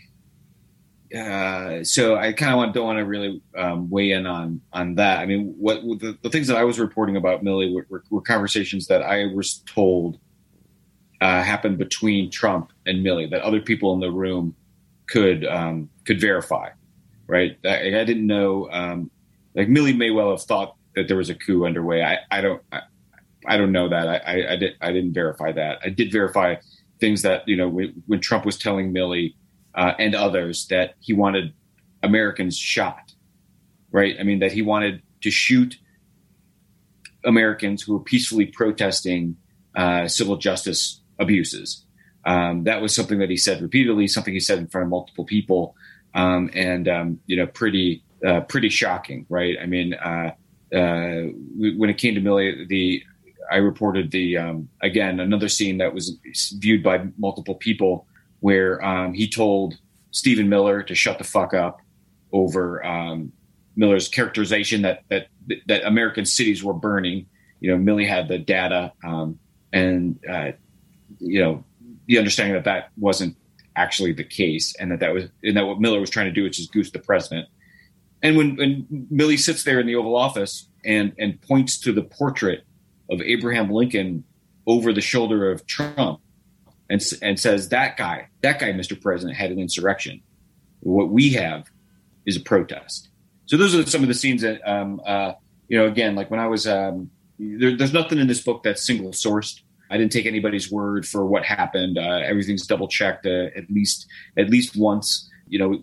uh, so I kind of want, don't want to really um, weigh in on on that. I mean, what the, the things that I was reporting about Milley were, were, were conversations that I was told uh, happened between Trump and Milley that other people in the room could um, could verify. Right, I, I didn't know. Um, like Milley may well have thought that there was a coup underway. I, I don't. I, I don't know that. I, I, I did. I didn't verify that. I did verify things that you know when, when Trump was telling Milley uh, and others that he wanted Americans shot. Right. I mean that he wanted to shoot Americans who were peacefully protesting uh, civil justice abuses. Um, that was something that he said repeatedly. Something he said in front of multiple people. Um, and, um, you know, pretty, uh, pretty shocking, right? I mean, uh, uh, when it came to Milley, the, I reported the, um, again, another scene that was viewed by multiple people where, um, he told Stephen Miller to shut the fuck up over, um, Miller's characterization that, that, that American cities were burning. You know, Milley had the data, um, and, uh, you know, the understanding that that wasn't actually the case, and that that was and that what Miller was trying to do is just goose the president. And when, when Milley sits there in the Oval Office and and points to the portrait of Abraham Lincoln over the shoulder of Trump and and says that guy, that guy, Mister President, had an insurrection. What we have is a protest. So those are some of the scenes that um, uh, you know. Again, like when I was um, there, there's nothing in this book that's single sourced. I didn't take anybody's word for what happened. Uh, everything's double checked uh, at least at least once. You know,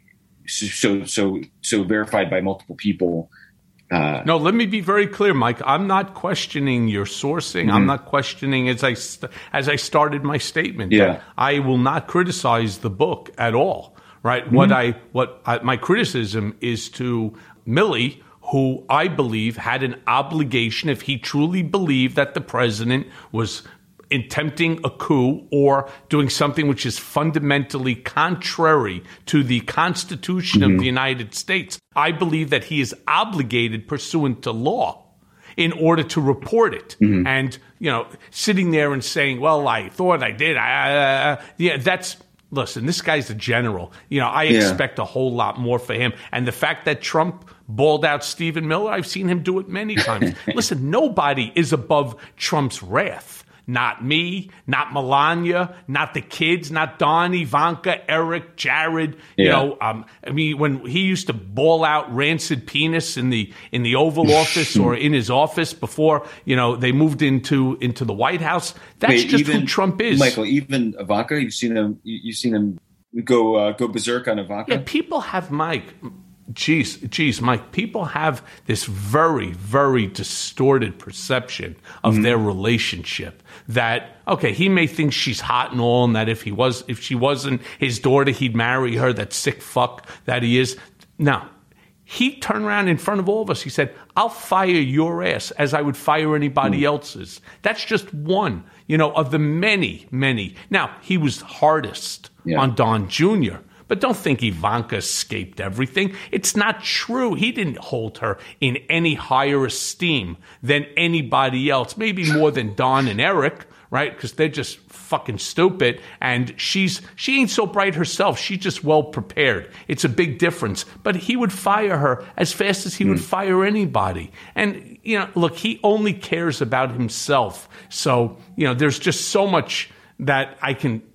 so so so verified by multiple people. Uh, no, let me be very clear, Mike. I'm not questioning your sourcing. Mm-hmm. I'm not questioning as I st- as I started my statement. Yeah. I will not criticize the book at all. Right. Mm-hmm. What I what I, my criticism is to Milley, who I believe had an obligation, if he truly believed that the president was attempting a coup or doing something which is fundamentally contrary to the Constitution mm-hmm. of the United States. I believe that he is obligated pursuant to law in order to report it. Mm-hmm. And, you know, sitting there and saying, well, I thought I did. I, uh, yeah, that's... Listen, this guy's a general. You know, I yeah. expect a whole lot more for him. And the fact that Trump balled out Stephen Miller, I've seen him do it many times. Listen, nobody is above Trump's wrath. Not me, not Melania, not the kids, not Don, Ivanka, Eric, Jared. You yeah. know, um, I mean, when he used to ball out rancid penis in the in the Oval Office or in his office before, you know, they moved into into the White House. That's Wait, just even, who Trump is. Michael, even Ivanka, you've seen him. You've seen him go uh, go berserk on Ivanka. Yeah, people have Mike. Geez, geez, Mike, people have this very, very distorted perception of mm-hmm. their relationship that, okay, he may think she's hot and all, and that if he was, if she wasn't his daughter, he'd marry her, that sick fuck that he is. No, he turned around in front of all of us. He said, I'll fire your ass as I would fire anybody mm-hmm. else's. That's just one, you know, of the many, many. Now, he was hardest yeah. on Don Junior, but don't think Ivanka escaped everything. It's not true. He didn't hold her in any higher esteem than anybody else, maybe more than Don and Eric, right? Because they're just fucking stupid. And she's she ain't so bright herself. She's just well prepared. It's a big difference. But he would fire her as fast as he mm. would fire anybody. And, you know, look, he only cares about himself. So, you know, there's just so much that I can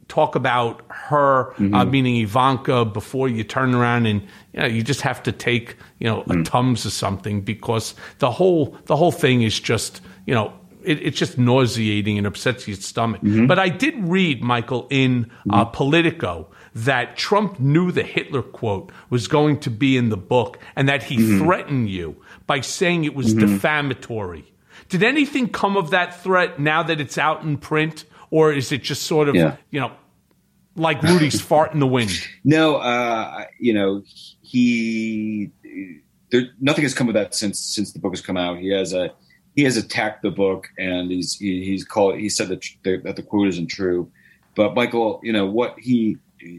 talk about her, Mm-hmm. uh, meaning Ivanka, before you turn around and you know you just have to take you know a Mm. Tums or something, because the whole the whole thing is just you know it, it's just nauseating and upsets your stomach. Mm-hmm. But I did read, Michael, in uh, Politico that Trump knew the Hitler quote was going to be in the book, and that he Mm-hmm. threatened you by saying it was Mhm. defamatory. Did anything come of that threat now that it's out in print? Or is it just sort of, Yeah. you know, like Rudy's fart in the wind? No, uh, you know, he there nothing has come of that since since the book has come out. He has a he has attacked the book, and he's he, he's called he said that the, that the quote isn't true. But Michael, you know what he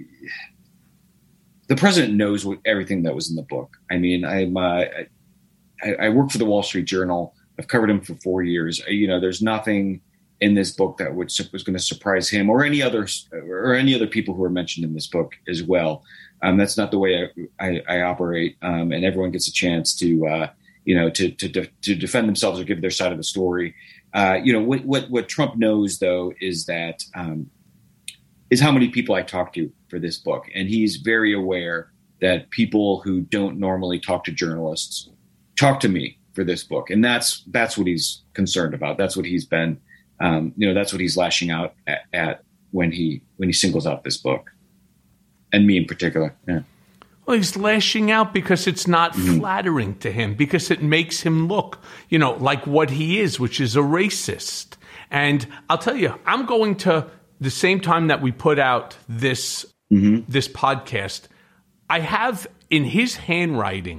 the president knows what everything that was in the book. I mean, I'm uh, I, I work for the Wall Street Journal. I've covered him for four years. You know, there's nothing in this book that would, was going to surprise him or any other or any other people who are mentioned in this book as well. Um, that's not the way I, I, I operate, um, and everyone gets a chance to uh, you know to to to defend themselves or give their side of the story. Uh, you know what, what what Trump knows though is that um, is how many people I talk to for this book, and he's very aware that people who don't normally talk to journalists talk to me for this book, and that's that's what he's concerned about. That's what he's been. Um, you know, that's what he's lashing out at, at when he when he singles out this book, and me in particular. Yeah. Well, he's lashing out because it's not Mm-hmm. flattering to him, because it makes him look, you know, like what he is, which is a racist. And I'll tell you, I'm going to, the same time that we put out this Mm-hmm. this podcast, I have in his handwriting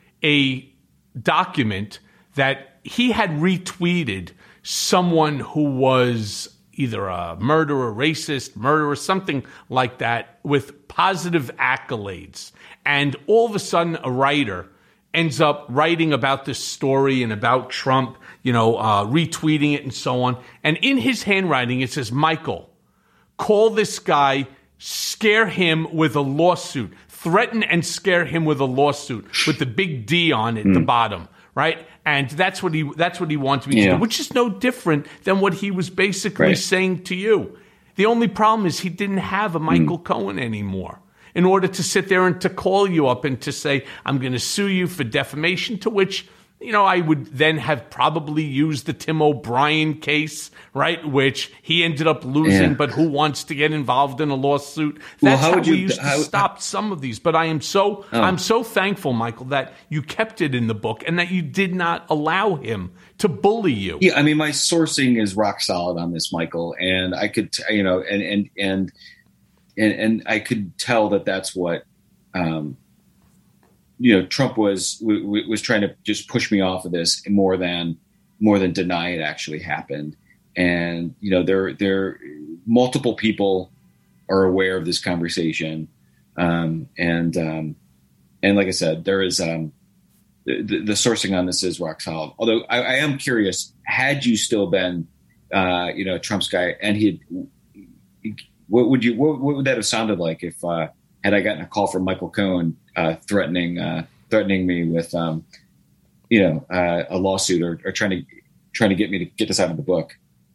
a document that he had retweeted someone who was either a murderer, racist, murderer, something like that, with positive accolades. And all of a sudden, a writer ends up writing about this story and about Trump, you know, uh, retweeting it and so on. And in his handwriting, it says, Michael, call this guy, scare him with a lawsuit, threaten and scare him with a lawsuit with the big D on it at the bottom, right? And that's what he that's what he wants me to Yeah. do, which is no different than what he was basically Right. saying to you. The only problem is he didn't have a Michael Cohen anymore in order to sit there and to call you up and to say, I'm going to sue you for defamation, to which, you know, I would then have probably used the Tim O'Brien case, right, which he ended up losing, Yeah. but who wants to get involved in a lawsuit? Well, That's how how, would we you- used how- to stop some of these. But I am so Oh. I'm so thankful, Michael, that you kept it in the book and that you did not allow him to bully you. Yeah, I mean, my sourcing is rock solid on this, Michael, and I could, t- you know, and and and and, and I could tell that that's what, um, you know, Trump was w- w- was trying to just push me off of this more than more than deny it actually happened. And you know, there there multiple people are aware of this conversation, um, and um, and like I said, there is. Um, The, the sourcing on this is rock solid. Although I, I am curious, had you still been, uh, you know, Trump's guy, and he, what would you, what, what would that have sounded like if uh, had I gotten a call from Michael Cohen uh, threatening, uh, threatening me with, um, you know, uh, a lawsuit or, or trying to trying to get me to get this out of the book?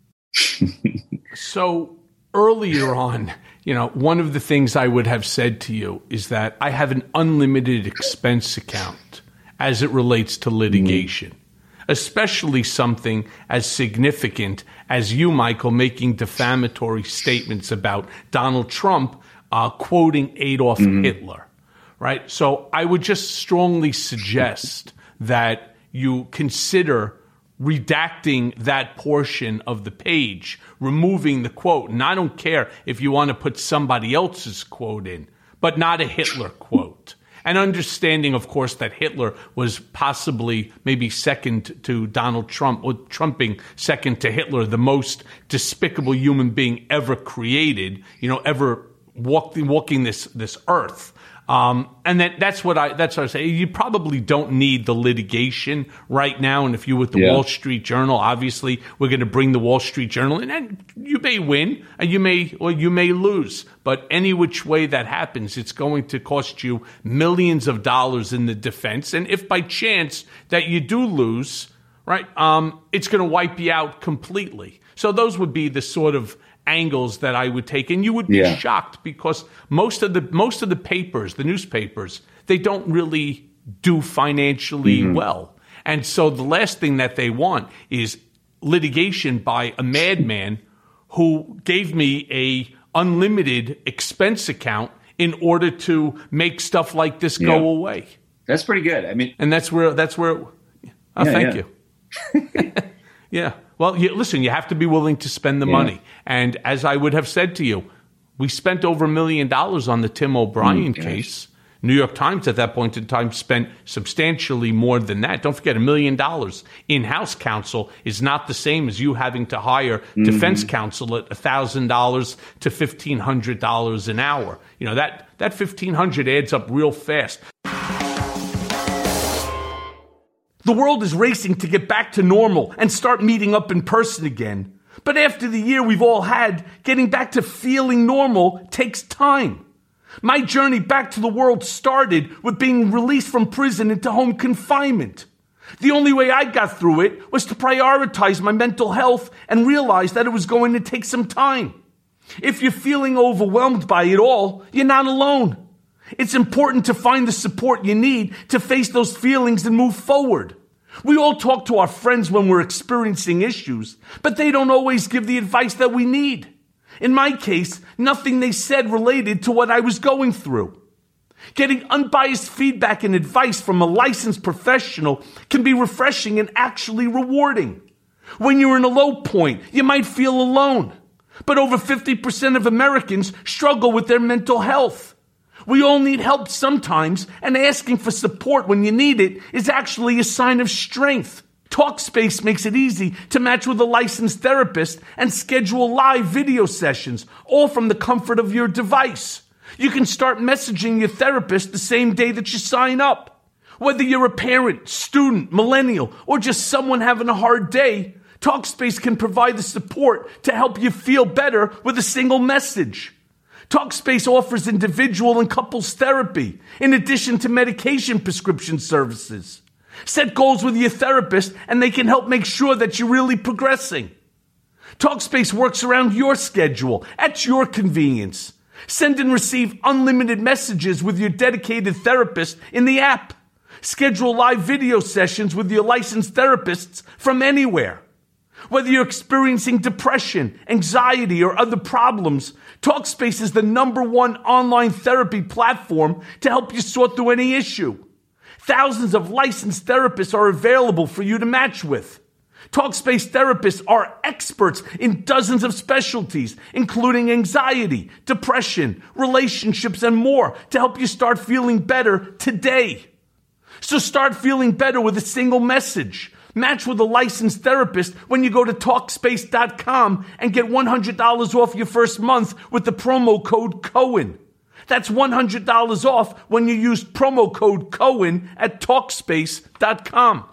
So earlier on, you know, one of the things I would have said to you is that I have an unlimited expense account as it relates to litigation, mm-hmm. especially something as significant as you, Michael, making defamatory statements about Donald Trump uh, quoting Adolf mm-hmm. Hitler, right? So I would just strongly suggest that you consider redacting that portion of the page, removing the quote. And I don't care if you want to put somebody else's quote in, but not a Hitler quote. And understanding, of course, that Hitler was possibly maybe second to Donald Trump, or trumping second to Hitler, the most despicable human being ever created, you know, ever walking walking this this earth. Um, and that, that's what I that's what I say. You probably don't need the litigation right now. And if you're with the Yeah. Wall Street Journal, obviously we're going to bring the Wall Street Journal in, and you may win and you may or you may lose. But any which way that happens, it's going to cost you millions of dollars in the defense. And if by chance that you do lose, right, um, it's going to wipe you out completely. So those would be the sort of angles that I would take, and you would be Yeah. shocked because most of the most of the papers, the newspapers, they don't really do financially Mhm. well. And so the last thing that they want is litigation by a madman who gave me a unlimited expense account in order to make stuff like this Yeah. go away. That's pretty good. I mean, and that's where that's where. Oh, Yeah, thank yeah. you. Yeah. Well, you, listen, you have to be willing to spend the Yeah. money. And as I would have said to you, we spent over a million dollars on the Tim O'Brien Mm, gosh. case. New York Times at that point in time spent substantially more than that. Don't forget, a million dollars in-house counsel is not the same as you having to hire Mhm. defense counsel at one thousand dollars to fifteen hundred dollars an hour. You know, that, that fifteen hundred dollars adds up real fast. The world is racing to get back to normal and start meeting up in person again. But after the year we've all had, getting back to feeling normal takes time. My journey back to the world started with being released from prison into home confinement. The only way I got through it was to prioritize my mental health and realize that it was going to take some time. If you're feeling overwhelmed by it all, you're not alone. It's important to find the support you need to face those feelings and move forward. We all talk to our friends when we're experiencing issues, but they don't always give the advice that we need. In my case, nothing they said related to what I was going through. Getting unbiased feedback and advice from a licensed professional can be refreshing and actually rewarding. When you're in a low point, you might feel alone, but over fifty percent of Americans struggle with their mental health. We all need help sometimes, and asking for support when you need it is actually a sign of strength. Talkspace makes it easy to match with a licensed therapist and schedule live video sessions, all from the comfort of your device. You can start messaging your therapist the same day that you sign up. Whether you're a parent, student, millennial, or just someone having a hard day, Talkspace can provide the support to help you feel better with a single message. Talkspace offers individual and couples therapy, in addition to medication prescription services. Set goals with your therapist, and they can help make sure that you're really progressing. Talkspace works around your schedule, at your convenience. Send and receive unlimited messages with your dedicated therapist in the app. Schedule live video sessions with your licensed therapists from anywhere. Whether you're experiencing depression, anxiety, or other problems, Talkspace is the number one online therapy platform to help you sort through any issue. Thousands of licensed therapists are available for you to match with. Talkspace therapists are experts in dozens of specialties, including anxiety, depression, relationships, and more, to help you start feeling better today. So start feeling better with a single message. Match with a licensed therapist when you go to Talkspace dot com and get one hundred dollars off your first month with the promo code Cohen. That's one hundred dollars off when you use promo code Cohen at Talkspace dot com.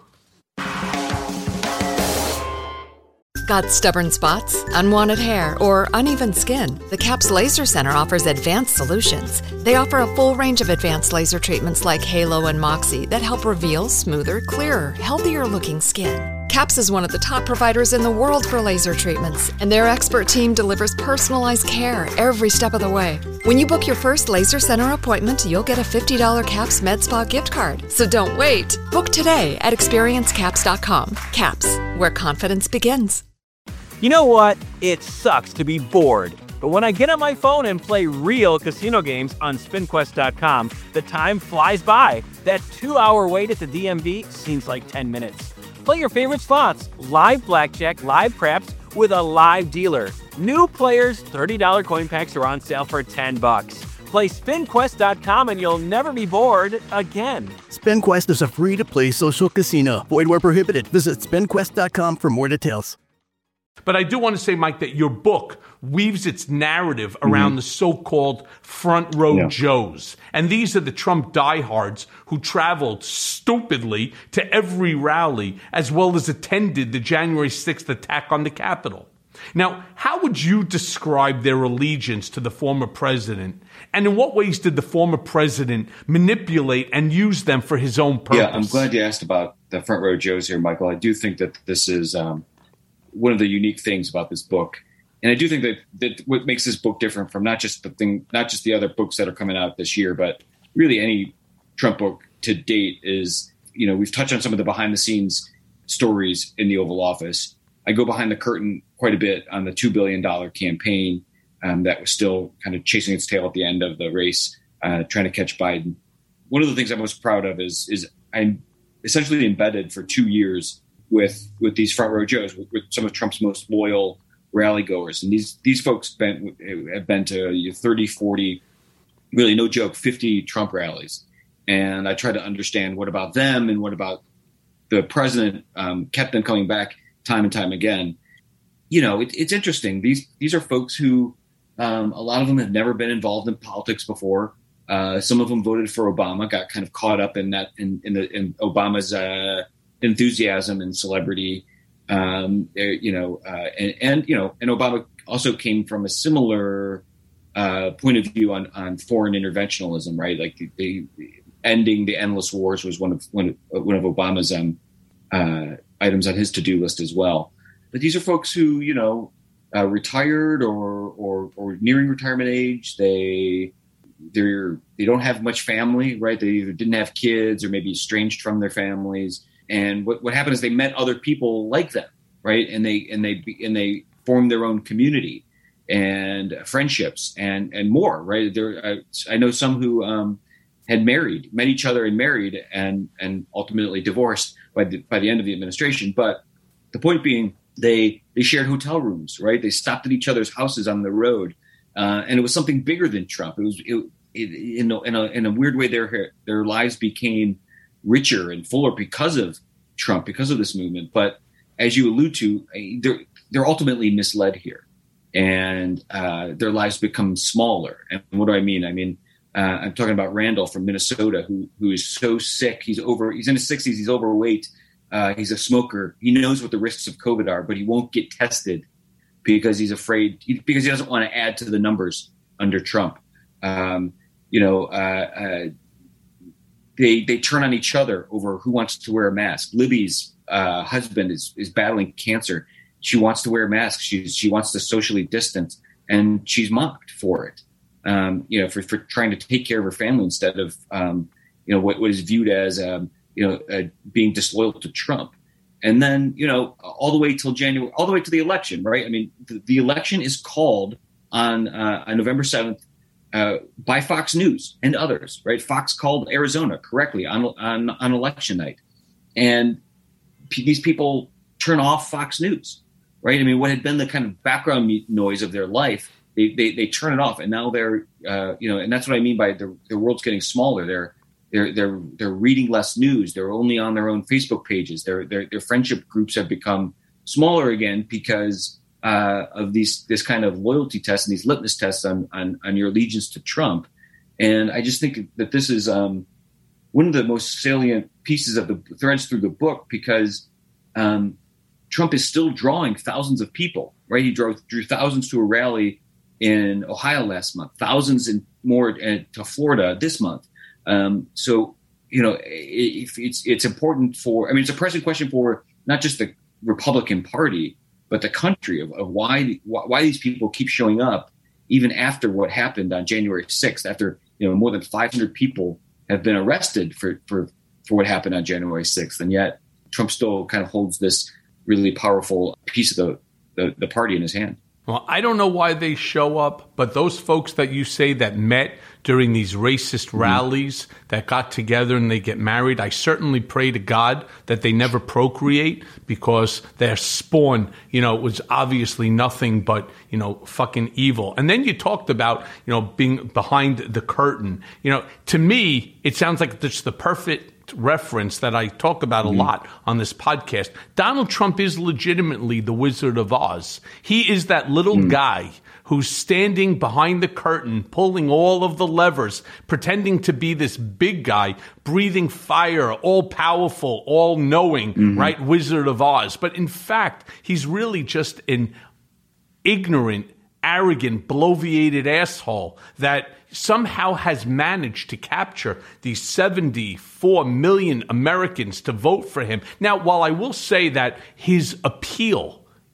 Got stubborn spots, unwanted hair, or uneven skin? The C A P S Laser Center offers advanced solutions. They offer a full range of advanced laser treatments like Halo and Moxie that help reveal smoother, clearer, healthier-looking skin. C A P S is one of the top providers in the world for laser treatments, and their expert team delivers personalized care every step of the way. When you book your first Laser Center appointment, you'll get a fifty dollars C A P S MedSpa gift card. So don't wait. Book today at experience caps dot com. C A P S, where confidence begins. You know what? It sucks to be bored. But when I get on my phone and play real casino games on spin quest dot com, the time flies by. That two-hour wait at the D M V seems like ten minutes. Play your favorite slots, live blackjack, live craps, with a live dealer. New players, thirty dollars coin packs are on sale for ten bucks. Play spin quest dot com and you'll never be bored again. SpinQuest is a free-to-play social casino. Void where prohibited. Visit spin quest dot com for more details. But I do want to say, Mike, that your book weaves its narrative around Mhm. the so-called front row Yeah. Joes. And these are the Trump diehards who traveled stupidly to every rally, as well as attended the January sixth attack on the Capitol. Now, how would you describe their allegiance to the former president? And in what ways did the former president manipulate and use them for his own purpose? Yeah, I'm glad you asked about the front row Joes here, Michael. I do think that this is um, one of the unique things about this book And I do think that, that what makes this book different from not just the thing, not just the other books that are coming out this year, but really any Trump book to date is, you know, we've touched on some of the behind the scenes stories in the Oval Office. I go behind the curtain quite a bit on the two billion dollars campaign um, that was still kind of chasing its tail at the end of the race, uh, trying to catch Biden. One of the things I'm most proud of is, is I'm essentially embedded for two years with, with these front row Joes, with, with some of Trump's most loyal rally goers. And these, these folks been, have been to thirty, forty, really no joke, fifty Trump rallies. And I try to understand what about them and what about the president um, kept them coming back time and time again. You know, it, it's interesting. These these are folks who, um, a lot of them have never been involved in politics before. Uh, some of them voted for Obama, got kind of caught up in that, in, in, the, in Obama's uh, enthusiasm and celebrity. Um, you know, uh, and, and, you know, and Obama also came from a similar uh, point of view on, on foreign interventionalism, right? Like the, the ending the endless wars was one of one of, one of Obama's um, uh, items on his to-do list as well. But these are folks who, you know, uh, retired or, or or nearing retirement age. They they're they don't have much family, right? They either didn't have kids or maybe estranged from their families. And what, what happened is they met other people like them, right? And they and they and they formed their own community and friendships and and more, right? There, I, I know some who um, had married, met each other and married, and and ultimately divorced by the by the end of the administration. But the point being, they they shared hotel rooms, right? They stopped at each other's houses on the road, uh, and it was something bigger than Trump. It was it, it, in a, in a in a weird way, their their lives became richer and fuller because of Trump, because of this movement. But as you allude to, they're they're ultimately misled here, and uh, their lives become smaller. And what do I mean? I mean, uh, I'm talking about Randall from Minnesota, who who is so sick. He's over. He's in his sixties. He's overweight. Uh, he's a smoker. He knows what the risks of COVID are, but he won't get tested because he's afraid. He, because he doesn't want to add to the numbers under Trump. Um, you know. Uh, uh, They they turn on each other over who wants to wear a mask. Libby's uh, husband is, is battling cancer. She wants to wear a mask. She she wants to socially distance, and she's mocked for it. Um, you know, for, for trying to take care of her family instead of um, you know what, what is viewed as um, you know uh, being disloyal to Trump. And then you know all the way till January, all the way to the election, right? I mean, the, the election is called on uh, on November seventh. Uh, by Fox News and others, right? Fox called Arizona correctly on on, on election night, and p- these people turn off Fox News, right? I mean, what had been the kind of background noise of their life, they they, they turn it off, and now they're uh, you know, and that's what I mean by the the world's getting smaller. They're they're they're they're reading less news. They're only on their own Facebook pages. Their their their friendship groups have become smaller again because Uh, of these this kind of loyalty tests and these litmus tests on, on on your allegiance to Trump. And I just think that this is um, one of the most salient pieces of the threads through the book, because um, Trump is still drawing thousands of people, right? He drew, drew thousands to a rally in Ohio last month, thousands and more uh, to Florida this month. Um, so, you know, it, it's it's important for, I mean, it's a pressing question for not just the Republican Party, but the country of, of why why these people keep showing up even after what happened on January sixth, after you know more than five hundred people have been arrested for, for, for what happened on January sixth. And yet Trump still kind of holds this really powerful piece of the, the, the party in his hand. Well, I don't know why they show up, but those folks that you say that met during these racist mm-hmm. rallies, that got together and they get married, I certainly pray to God that they never procreate, because their spawn, you know, was obviously nothing but, you know, fucking evil. And then you talked about, you know, being behind the curtain. You know, to me, it sounds like it's the perfect reference that I talk about a mm-hmm. lot on this podcast. Donald Trump is legitimately the Wizard of Oz. He is that little mm-hmm. guy who's standing behind the curtain, pulling all of the levers, pretending to be this big guy, breathing fire, all powerful, all knowing, mm-hmm. right? Wizard of Oz. But in fact, he's really just an ignorant, arrogant, bloviated asshole that somehow has managed to capture these seventy-four million Americans to vote for him. Now, while I will say that his appeal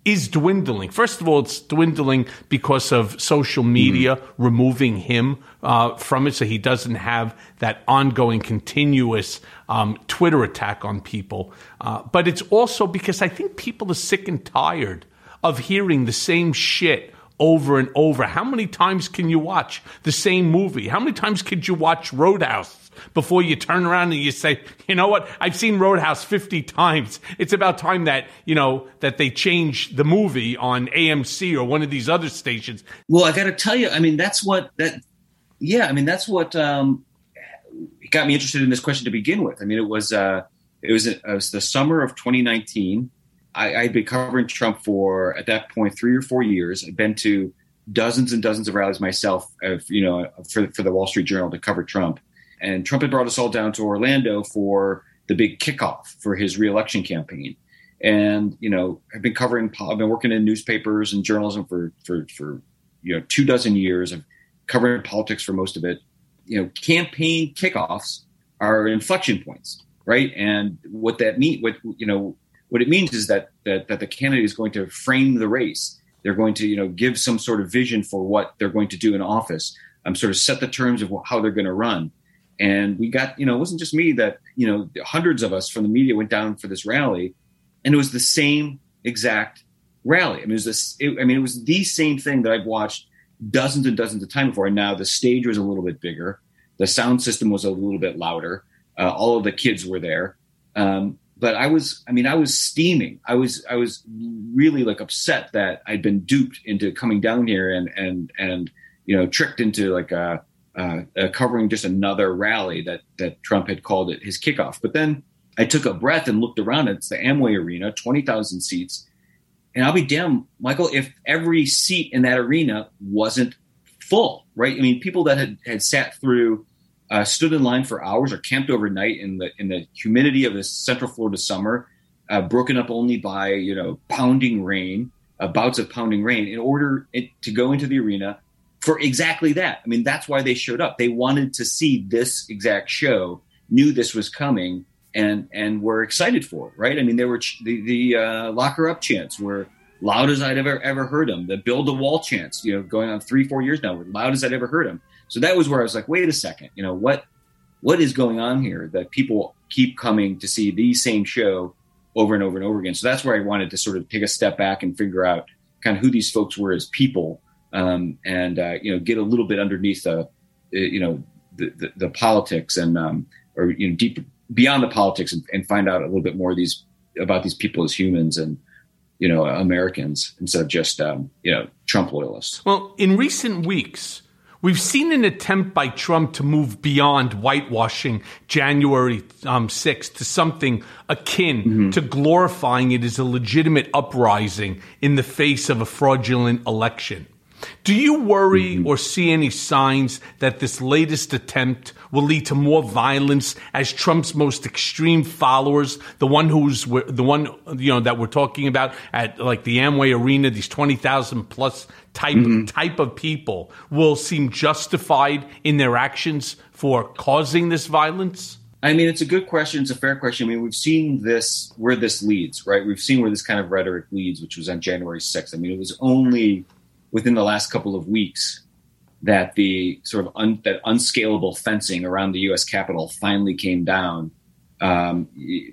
is dwindling. First of all, it's dwindling because of social media mm-hmm. removing him uh, from it, so he doesn't have that ongoing, continuous um, Twitter attack on people. Uh, but it's also because I think people are sick and tired of hearing the same shit over and over. How many times can you watch the same movie? How many times could you watch Roadhouse before you turn around and you say, you know what, I've seen Roadhouse fifty times. It's about time that, you know, that they change the movie on A M C or one of these other stations. Well, I got to tell you, I mean, that's what that, yeah, I mean, that's what um, got me interested in this question to begin with. I mean, it was, uh, it was, it was the summer of twenty nineteen. I, I'd been covering Trump for, at that point, three or four years. I'd been to dozens and dozens of rallies myself, of, you know, for, for the Wall Street Journal to cover Trump. And Trump had brought us all down to Orlando for the big kickoff for his reelection campaign. And, you know, I've been covering, I've been working in newspapers and journalism for, for, for, you know, two dozen years. I've covered politics for most of it. You know, campaign kickoffs are inflection points, right? And what that mean, what, you know, what it means is that, that, that the candidate is going to frame the race. They're going to, you know, give some sort of vision for what they're going to do in office. Um, sort of set the terms of how they're going to run. And we got, you know, it wasn't just me that, you know, hundreds of us from the media went down for this rally, and it was the same exact rally. I mean, it was this, it, I mean, it was the same thing that I've watched dozens and dozens of times before. And now the stage was a little bit bigger. The sound system was a little bit louder. Uh, all of the kids were there. Um, but I was, I mean, I was steaming. I was, I was really like upset that I'd been duped into coming down here and, and, and, you know, tricked into like a, Uh, uh, covering just another rally that that Trump had called it his kickoff. But then I took a breath and looked around. It's the Amway Arena, twenty thousand seats. And I'll be damned, Michael, if every seat in that arena wasn't full, right? I mean, people that had, had sat through, uh, stood in line for hours or camped overnight in the in the humidity of this Central Florida summer, uh, broken up only by, you know, pounding rain, uh, bouts of pounding rain, in order it, to go into the arena for exactly that. I mean, that's why they showed up. They wanted to see this exact show, knew this was coming, and and were excited for it, right? I mean, there were ch- the, the uh, lock her up chants were loud as I'd ever ever heard them. The build a wall chants, you know, going on three, four years now, were loud as I'd ever heard them. So that was where I was like, wait a second, you know, what what is going on here that people keep coming to see the same show over and over and over again? So that's where I wanted to sort of take a step back and figure out kind of who these folks were as people. Um, and, uh, you know, get a little bit underneath the, you know, the, the, the politics and, um, or, you know, deep beyond the politics and, and find out a little bit more of these about these people as humans and, you know, Americans instead of just, um, you know, Trump loyalists. Well, in recent weeks, we've seen an attempt by Trump to move beyond whitewashing January um, sixth to something akin mm-hmm. to glorifying it as a legitimate uprising in the face of a fraudulent election. Do you worry mm-hmm. or see any signs that this latest attempt will lead to more violence as Trump's most extreme followers, the one who's the one you know that we're talking about at like the Amway Arena, these twenty thousand plus type mm-hmm. type of people, will seem justified in their actions for causing this violence? I mean, it's a good question. It's a fair question. I mean, we've seen this where this leads, right? We've seen where this kind of rhetoric leads, which was on January sixth. I mean, it was only within the last couple of weeks that the sort of un, that unscalable fencing around the U S Capitol finally came down. Um,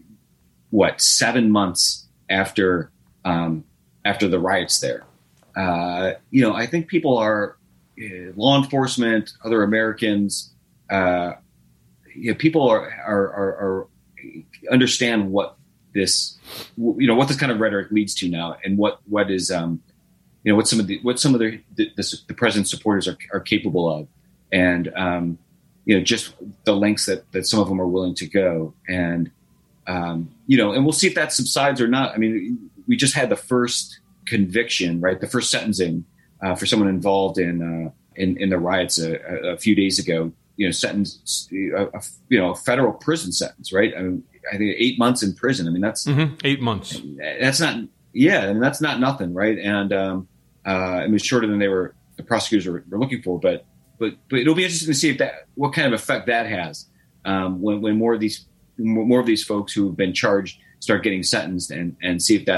what, seven months after um, after the riots there? Uh, you know, I think people are uh, law enforcement, other Americans. Uh, you know, people are, are are are understand what this you know what this kind of rhetoric leads to now, and what what is. Um, You know what some of the what some of the the, the president's supporters are, are capable of, and um, you know just the lengths that, that some of them are willing to go, and um, you know, and we'll see if that subsides or not. I mean, we just had the first conviction, right? The first sentencing uh, for someone involved in uh, in, in the riots a, a few days ago. You know, sentenced a, a, you know a federal prison sentence, right? I mean, I think eight months in prison. I mean, that's mm-hmm. eight months. That's not yeah, I mean that's not nothing, right? And um, Uh, it was shorter than they were, the prosecutors were, were looking for, but, but, but it'll be interesting to see if that, what kind of effect that has, um, when, when more of these, more of these folks who have been charged start getting sentenced, and, and see if that,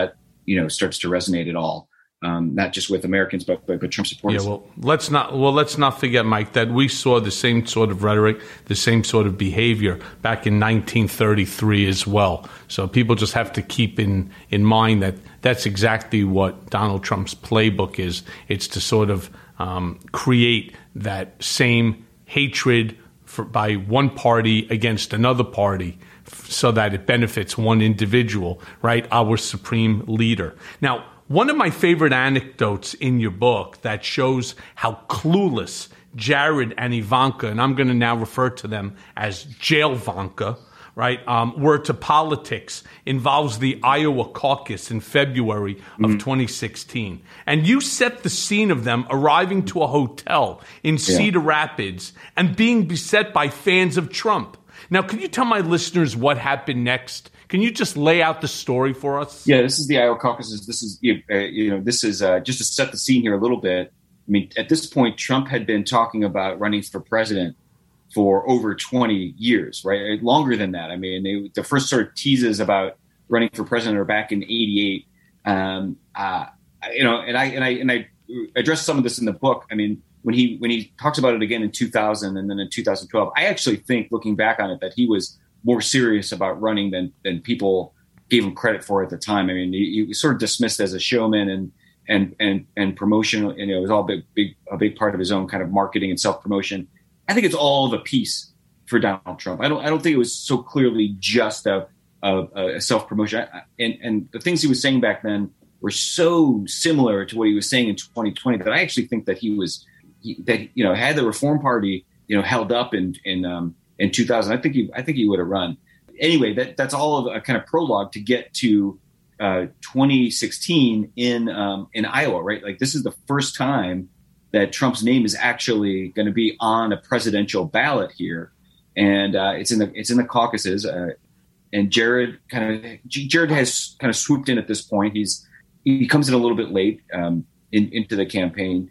you know, starts to resonate at all. Um, not just with Americans, but, but but Trump supporters. Yeah, well, let's not well, let's not forget, Mike, that we saw the same sort of rhetoric, the same sort of behavior back in nineteen thirty-three as well. So people just have to keep in in mind that that's exactly what Donald Trump's playbook is. It's to sort of um, create that same hatred for, by one party against another party, so that it benefits one individual, right? Our supreme leader. Now, one of my favorite anecdotes in your book that shows how clueless Jared and Ivanka, and I'm going to now refer to them as Jailvanka, right, um, were to politics, involves the Iowa caucus in February of mm-hmm. twenty sixteen. And you set the scene of them arriving to a hotel in Cedar yeah. Rapids and being beset by fans of Trump. Now, can you tell my listeners what happened next? Can you just lay out the story for us? Yeah, this is the Iowa caucuses. This is, uh, you know, this is uh, just to set the scene here a little bit. I mean, at this point, Trump had been talking about running for president for over twenty years, right? Longer than that. I mean, they, the first sort of teases about running for president are back in eighty-eight. Um, uh, you know, and I and I and I addressed some of this in the book. I mean, when he when he talks about it again in two thousand and then in two thousand twelve, I actually think, looking back on it, that he was more serious about running than than people gave him credit for at the time. I mean, he, he was sort of dismissed as a showman and and and and promotional. And, you know, it was all big, big a big part of his own kind of marketing and self promotion. I think it's all of a piece for Donald Trump. I don't I don't think it was so clearly just a a, a self promotion. And and the things he was saying back then were so similar to what he was saying in twenty twenty that I actually think that he was he, that you know had the Reform Party you know held up in in um, in two thousand, I think he, I think he would have run. Anyway, that that's all of a kind of prologue to get to uh, twenty sixteen in um, in Iowa, right? Like, this is the first time that Trump's name is actually going to be on a presidential ballot here, and uh, it's in the it's in the caucuses. Uh, and Jared kind of Jared has kind of swooped in at this point. He's he comes in a little bit late um, in, into the campaign,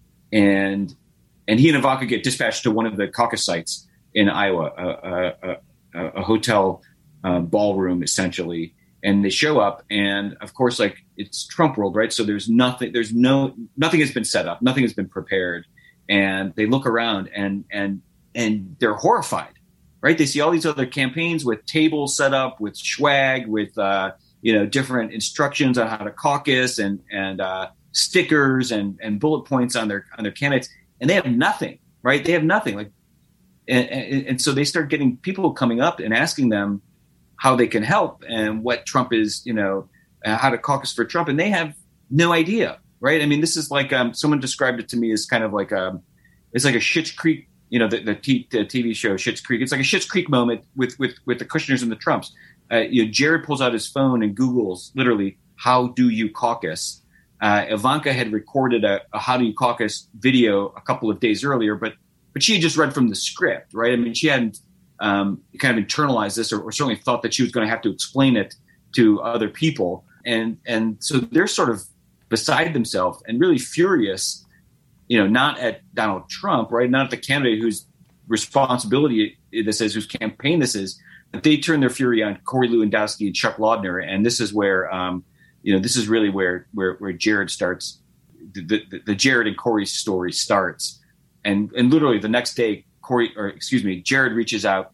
and and he and Ivanka get dispatched to one of the caucus sites in Iowa, a, a, a, a hotel uh, ballroom, essentially. And they show up, and of course, like, it's Trump world, right? So there's nothing, there's no, nothing has been set up, nothing has been prepared. And they look around and, and, and they're horrified, right? They see all these other campaigns with tables set up, with swag, with, uh, you know, different instructions on how to caucus and, and, uh, stickers and, and bullet points on their, on their candidates. And they have nothing, right? They have nothing. Like, And, and, and so they start getting people coming up and asking them how they can help and what Trump is, you know, uh, how to caucus for Trump. And they have no idea, right? I mean, this is like um, someone described it to me as kind of like a, it's like a Schitt's Creek, you know, the, the, t- the T V show Schitt's Creek. It's like a Schitt's Creek moment with with with the Kushners and the Trumps. Uh, you know, Jared pulls out his phone and Googles literally, "How do you caucus?" Uh, Ivanka had recorded a, a "How do you caucus" video a couple of days earlier, but But she had just read from the script, right? I mean, she hadn't um, kind of internalized this or, or certainly thought that she was going to have to explain it to other people. And and so they're sort of beside themselves and really furious, you know, not at Donald Trump, right? Not at the candidate whose responsibility this is, whose campaign this is. But they turn their fury on Corey Lewandowski and Chuck Laudner. And this is where, um, you know, this is really where where, where Jared starts, the, the, the Jared and Corey story starts. And and literally the next day, Corey, or excuse me, Jared reaches out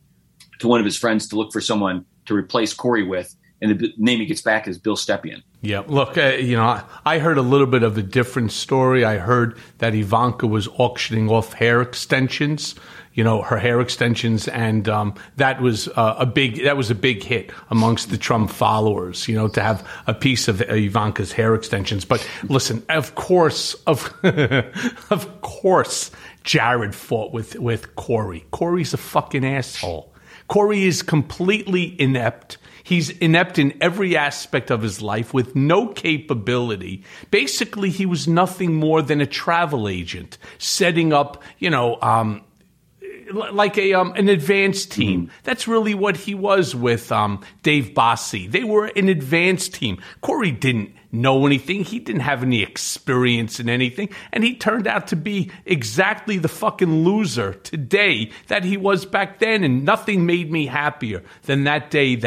to one of his friends to look for someone to replace Corey with, and the name he gets back is Bill Stepien. Yeah, look, uh, you know, I heard a little bit of a different story. I heard that Ivanka was auctioning off hair extensions, you know, her hair extensions, and um, that was uh, a big that was a big hit amongst the Trump followers, you know, to have a piece of Ivanka's hair extensions. But listen, of course, of of course, Jared fought with with Corey. Corey's a fucking asshole. Corey is completely inept. He's inept in every aspect of his life with no capability. Basically, he was nothing more than a travel agent setting up, you know, um, like a um, an advanced team. Mm-hmm. That's really what he was with um, Dave Bossie. They were an advanced team. Corey didn't know anything. He didn't have any experience in anything. And he turned out to be exactly the fucking loser today that he was back then. And nothing made me happier than that day that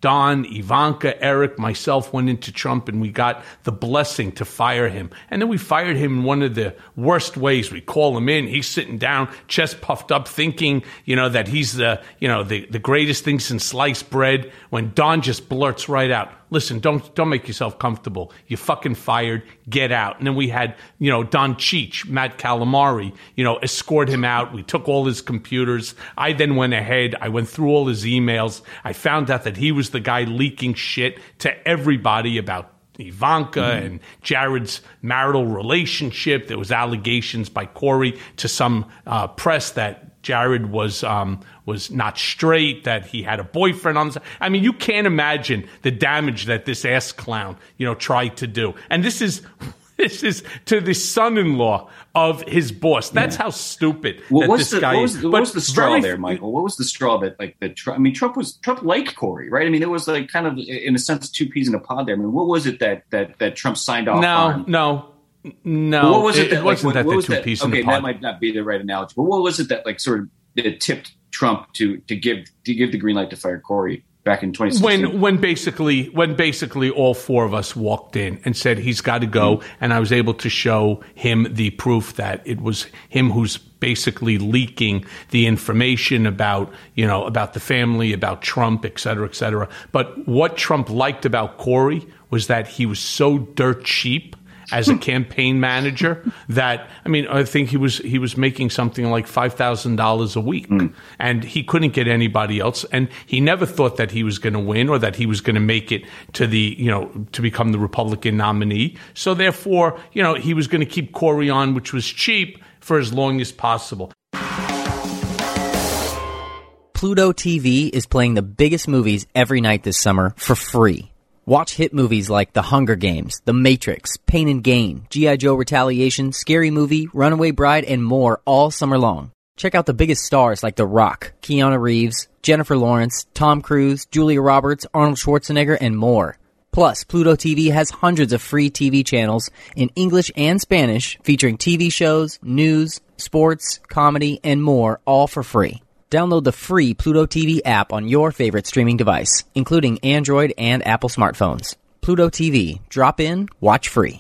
Don, Ivanka, Eric, myself went into Trump and we got the blessing to fire him. And then we fired him in one of the worst ways. We call him in. He's sitting down, chest puffed up, thinking, you know, that he's the, you know, the, the greatest thing since sliced bread. When Don just blurts right out, listen, don't don't make yourself comfortable. You're fucking fired. Get out. And then we had, you know, Don Cheech, Matt Calamari, you know, escort him out. We took all his computers. I then went ahead. I went through all his emails. I found out that he was the guy leaking shit to everybody about Ivanka mm-hmm. and Jared's marital relationship. There was allegations by Corey to some uh, press that Jared was um, was not straight, that he had a boyfriend on the side. I mean, you can't imagine the damage that this ass clown, you know, tried to do. And this is this is to the son-in-law of his boss. That's yeah. how stupid what that was this the, guy what was, is. What but was the straw very, there, Michael? What was the straw that, like, the Trump? I mean, Trump was Trump liked Corey, right? I mean, it was like kind of, in a sense, two peas in a pod there. I mean, what was it that that that Trump signed off no, on? No, no, well, what was it? It, that, it wasn't like, what, that what the two that, peas okay, in the pod. that might not be the right analogy, but what was it that, like, sort of that tipped Trump to to give to give the green light to fire Corey back in twenty sixteen? When when basically when basically all four of us walked in and said he's got to go, mm-hmm. and I was able to show him the proof that it was him who's basically leaking the information about, you know, about the family, about Trump, et cetera, et cetera. But what Trump liked about Corey was that he was so dirt cheap as a campaign manager that, I mean, I think he was he was making something like five thousand dollars a week, mm. and he couldn't get anybody else. And he never thought that he was going to win or that he was going to make it to the, you know, to become the Republican nominee. So therefore, you know, he was going to keep Corey on, which was cheap, for as long as possible. Pluto T V is playing the biggest movies every night this summer for free. Watch hit movies like The Hunger Games, The Matrix, Pain and Gain, G I. Joe Retaliation, Scary Movie, Runaway Bride, and more all summer long. Check out the biggest stars like The Rock, Keanu Reeves, Jennifer Lawrence, Tom Cruise, Julia Roberts, Arnold Schwarzenegger, and more. Plus, Pluto T V has hundreds of free T V channels in English and Spanish featuring T V shows, news, sports, comedy, and more, all for free. Download the free Pluto T V app on your favorite streaming device, including Android and Apple smartphones. Pluto T V. Drop in, watch free.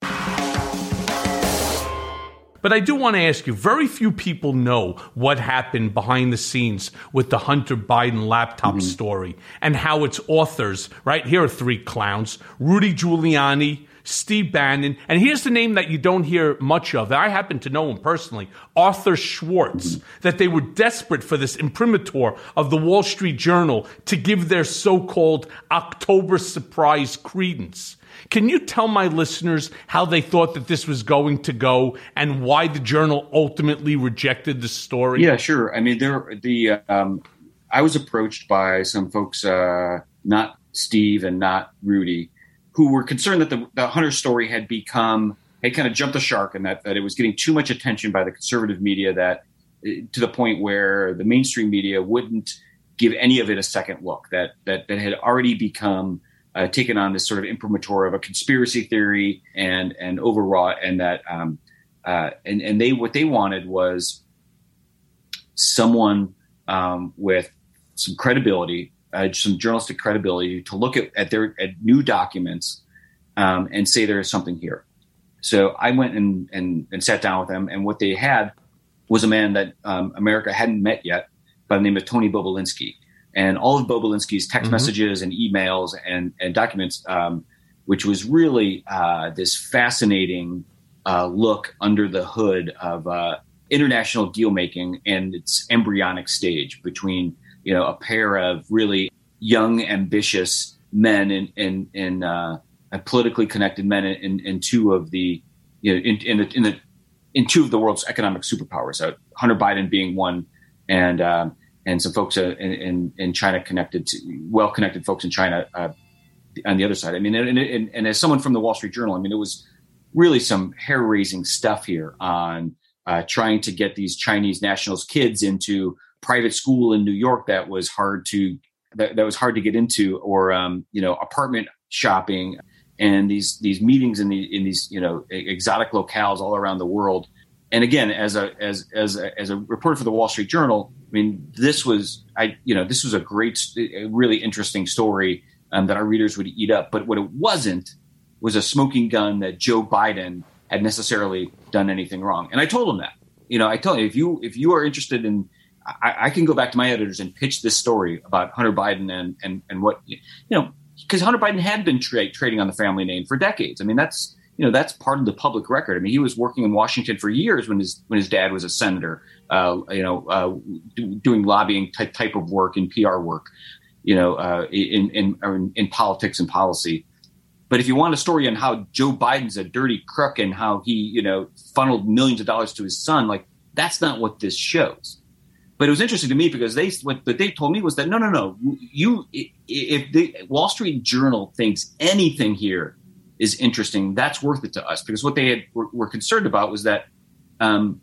But I do want to ask you, very few people know what happened behind the scenes with the Hunter Biden laptop mm-hmm. story and how its authors, right, here are three clowns, Rudy Giuliani, Steve Bannon, and here's the name that you don't hear much of, that I happen to know him personally, Arthur Schwartz, that they were desperate for this imprimatur of the Wall Street Journal to give their so-called October surprise credence. Can you tell my listeners how they thought that this was going to go and why the Journal ultimately rejected the story? Yeah, sure. I mean, there the um, I was approached by some folks, uh, not Steve and not Rudy, who were concerned that the, the Hunter story had become, had kind of jumped the shark, and that, that it was getting too much attention by the conservative media, that to the point where the mainstream media wouldn't give any of it a second look, that that, that had already become uh, taken on this sort of imprimatur of a conspiracy theory and and overwrought, and that um, uh, and and they what they wanted was someone um, with some credibility. Uh, some journalistic credibility to look at, at their at new documents um, and say there is something here. So I went and, and, and sat down with them, and what they had was a man that um, America hadn't met yet by the name of Tony Bobulinski. And all of Bobulinski's text mm-hmm. messages and emails and, and documents, um, which was really uh, this fascinating uh, look under the hood of uh, international deal making and its embryonic stage between, you know, a pair of really young, ambitious men in in, in uh, politically connected men in, in two of the, you know, in, in the in the in two of the world's economic superpowers. Uh, Hunter Biden being one, and um, and some folks uh, in, in in China connected to well connected folks in China uh, on the other side. I mean, and, and, and as someone from the Wall Street Journal, I mean, it was really some hair raising stuff here on uh, trying to get these Chinese nationals' kids into private school in New York that was hard to that, that was hard to get into, or um, you know, apartment shopping, and these these meetings in the in these you know exotic locales all around the world, and again, as a as as a, as a reporter for the Wall Street Journal, I mean, this was I you know this was a great, a really interesting story um, that our readers would eat up. But what it wasn't was a smoking gun that Joe Biden had necessarily done anything wrong. And I told him that. You know, I told him if you if you are interested in, I, I can go back to my editors and pitch this story about Hunter Biden and and and what you know, because Hunter Biden had been tra- trading on the family name for decades. I mean, that's you know that's part of the public record. I mean, he was working in Washington for years when his when his dad was a senator. Uh, you know, uh, do, doing lobbying type type of work and P R work. You know, uh, in in, in in politics and policy. But if you want a story on how Joe Biden's a dirty crook and how he, you know, funneled millions of dollars to his son, like that's not what this shows. But it was interesting to me because they what they told me was that no, no, no, you if the Wall Street Journal thinks anything here is interesting, that's worth it to us, because what they had, were, were concerned about was that um,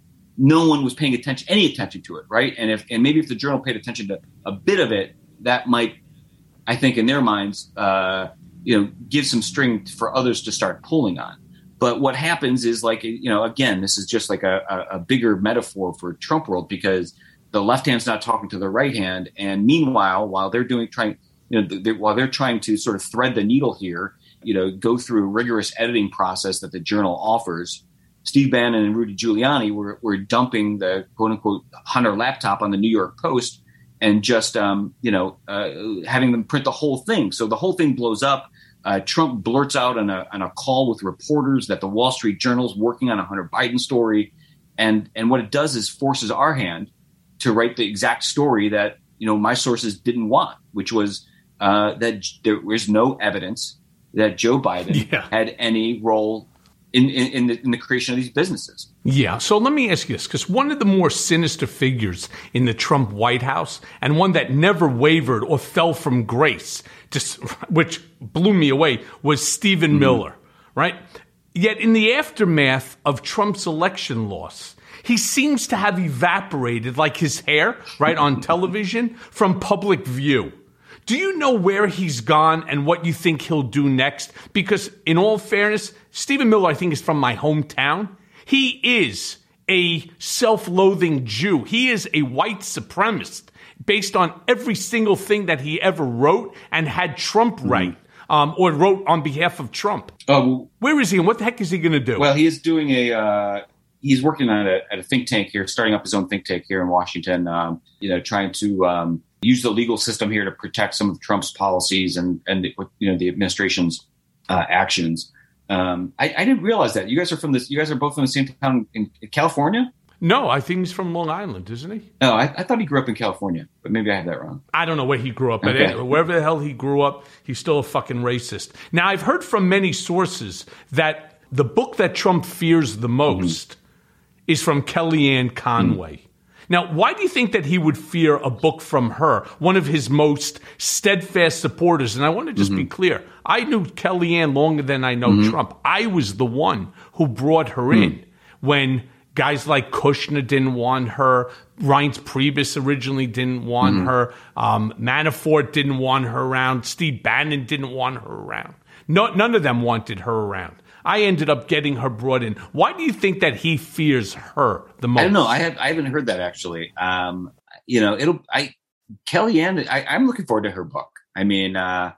no one was paying attention, any attention to it, right? And if and maybe if the Journal paid attention to a bit of it, that might, I think, in their minds. Uh, you know, give some string for others to start pulling on. But what happens is like, you know, again, this is just like a, a, a bigger metaphor for Trump world, because the left hand's not talking to the right hand. And meanwhile, while they're doing, trying, you know, they're, while they're trying to sort of thread the needle here, you know, go through a rigorous editing process that the Journal offers, Steve Bannon and Rudy Giuliani were, were dumping the quote unquote Hunter laptop on the New York Post and just, um, you know, uh, having them print the whole thing. So the whole thing blows up. Uh, Trump blurts out on a, on a call with reporters that the Wall Street Journal is working on a Hunter Biden story. And, and what it does is forces our hand to write the exact story that, you know, my sources didn't want, which was uh, that there was no evidence that Joe Biden yeah. had any role in, in, in, the, in the creation of these businesses. Yeah. So let me ask you this, because one of the more sinister figures in the Trump White House, and one that never wavered or fell from grace, just, which blew me away, was Stephen mm-hmm. Miller, right? Yet in the aftermath of Trump's election loss, he seems to have evaporated like his hair, right, on television from public view. Do you know where he's gone and what you think he'll do next? Because in all fairness, Stephen Miller, I think, is from my hometown. He is a self-loathing Jew. He is a white supremacist based on every single thing that he ever wrote and had Trump write, um, or wrote on behalf of Trump. Oh, where is he and what the heck is he going to do? Well, he is doing a uh, he's working on a, at a think tank here, starting up his own think tank here in Washington, um, you know, trying to um, use the legal system here to protect some of Trump's policies and, and the, you know, the administration's uh, actions. Um, I, I didn't realize that. You guys are from this. You guys are both from the same town in, in California? No, I think he's from Long Island, isn't he? No, I, I thought he grew up in California, but maybe I have that wrong. I don't know where he grew up, but okay. wherever the hell he grew up, he's still a fucking racist. Now, I've heard from many sources that the book that Trump fears the most mm-hmm. is from Kellyanne Conway. Mm-hmm. Now, why do you think that he would fear a book from her, one of his most steadfast supporters? And I want to just mm-hmm. be clear. I knew Kellyanne longer than I know mm-hmm. Trump. I was the one who brought her mm-hmm. in when guys like Kushner didn't want her. Reince Priebus originally didn't want mm-hmm. her. Um, Manafort didn't want her around. Steve Bannon didn't want her around. No, none of them wanted her around. I ended up getting her brought in. Why do you think that he fears her the most? I don't know. I have I haven't heard that actually. Um, you know, it'll. I Kellyanne. I, I'm looking forward to her book. I mean, uh,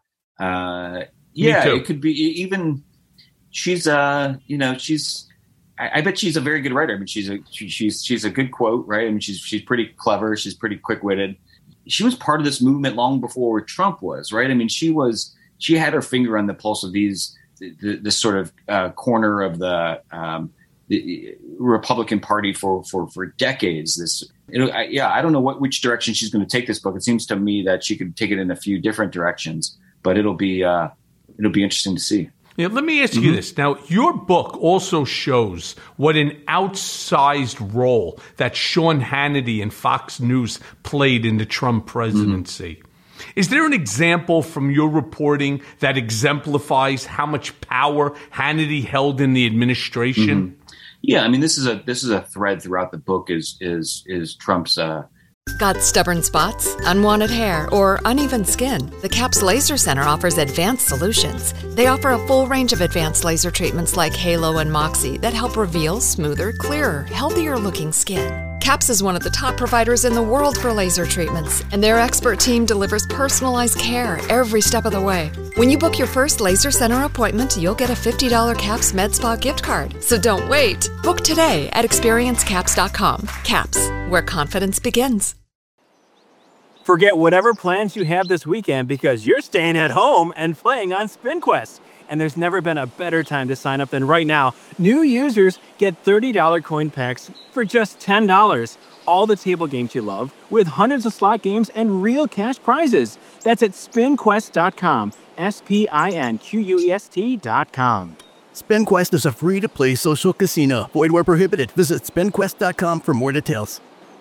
uh, yeah, it could be even. She's uh, you know, she's. I, I bet she's a very good writer. I mean, she's a she, she's she's a good quote, right? I mean, she's she's pretty clever. She's pretty quick witted. She was part of this movement long before Trump was, right? I mean, she was. She had her finger on the pulse of these. The, this sort of uh, corner of the, um, the Republican Party for, for, for decades. This, I, yeah, I don't know what which direction she's going to take this book. It seems to me that she could take it in a few different directions, but it'll be uh, it'll be interesting to see. Yeah, let me ask mm-hmm. you this. Now, your book also shows what an outsized role that Sean Hannity and Fox News played in the Trump presidency. Mm-hmm. Is there an example from your reporting that exemplifies how much power Hannity held in the administration? Mm-hmm. Yeah, I mean, this is a this is a thread throughout the book. Is is is Trump's uh, Got stubborn spots, unwanted hair, or uneven skin? The C A P S Laser Center offers advanced solutions. They offer a full range of advanced laser treatments like Halo and Moxie that help reveal smoother, clearer, healthier-looking skin. C A P S is one of the top providers in the world for laser treatments, and their expert team delivers personalized care every step of the way. When you book your first Laser Center appointment, you'll get a fifty dollars C A P S Med Spa gift card. So don't wait. Book today at experience caps dot com. C A P S, where confidence begins. Forget whatever plans you have this weekend because you're staying at home and playing on SpinQuest. And there's never been a better time to sign up than right now. New users get thirty dollars coin packs for just ten dollars. All the table games you love with hundreds of slot games and real cash prizes. That's at spin quest dot com. S P I N Q U E S T dot com. SpinQuest is a free-to-play social casino. Void where prohibited. Visit spin quest dot com for more details.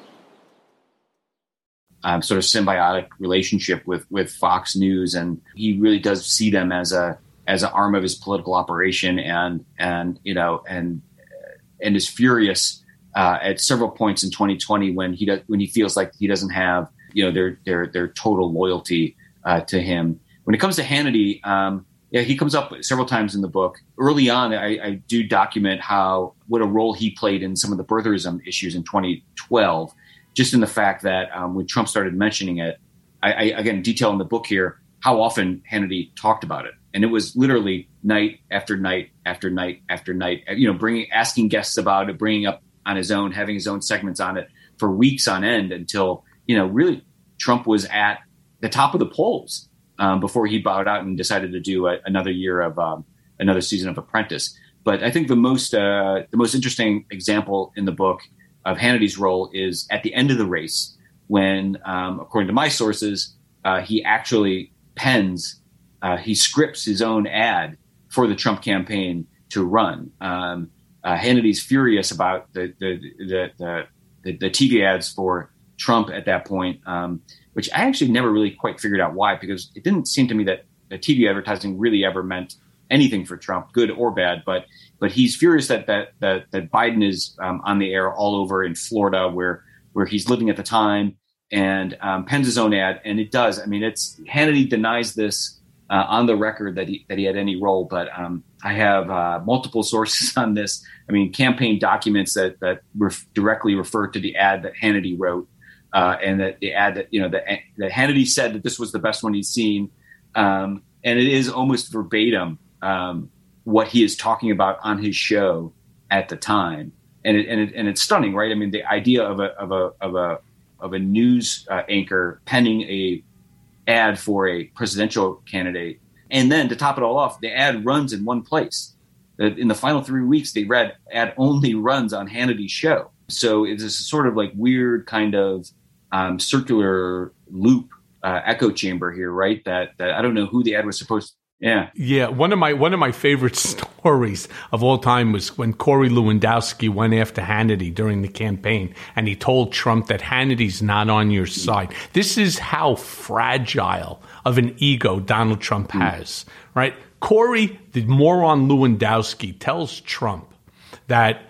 Um, sort of symbiotic relationship with, with Fox News, and he really does see them as a as an arm of his political operation, and and you know and and is furious uh, at several points in twenty twenty when he does when he feels like he doesn't have you know their their their total loyalty uh, to him. When it comes to Hannity, um, yeah, he comes up several times in the book. Early on, I, I do document how what a role he played in some of the birtherism issues in twenty twelve. Just in the fact that um, when Trump started mentioning it, I, I again detail in the book here how often Hannity talked about it, and it was literally night after night after night after night. You know, bringing asking guests about it, bringing up on his own, having his own segments on it for weeks on end until you know really Trump was at the top of the polls um, before he bowed out and decided to do a, another year of um, another season of Apprentice. But I think the most uh, the most interesting example in the book of Hannity's role is at the end of the race when, um, according to my sources, uh, he actually pens, uh, he scripts his own ad for the Trump campaign to run. Um, uh, Hannity's furious about the the, the the the the T V ads for Trump at that point, um, which I actually never really quite figured out why, because it didn't seem to me that the T V advertising really ever meant anything for Trump, good or bad. But but he's furious that that that, that Biden is um, on the air all over in Florida, where where he's living at the time, and um, pens his own ad, and it does. I mean, it's Hannity denies this uh, on the record that he that he had any role, but um, I have uh, multiple sources on this. I mean, campaign documents that that ref- directly refer to the ad that Hannity wrote, uh, and that the ad that you know that that Hannity said that this was the best one he's seen, um, and it is almost verbatim. Um, what he is talking about on his show at the time, and it, and it, and it's stunning, right? I mean, the idea of a of a of a of a news uh, anchor penning a ad for a presidential candidate, and then to top it all off, the ad runs in one place. In the final three weeks, the ad ad only runs on Hannity's show, so it's a sort of like weird kind of um, circular loop uh, echo chamber here, right? That that I don't know who the ad was supposed to. Yeah. Yeah. One of my one of my favorite stories of all time was when Corey Lewandowski went after Hannity during the campaign, and he told Trump that Hannity's not on your side. This is how fragile of an ego Donald Trump has, right? Corey, the moron Lewandowski, tells Trump that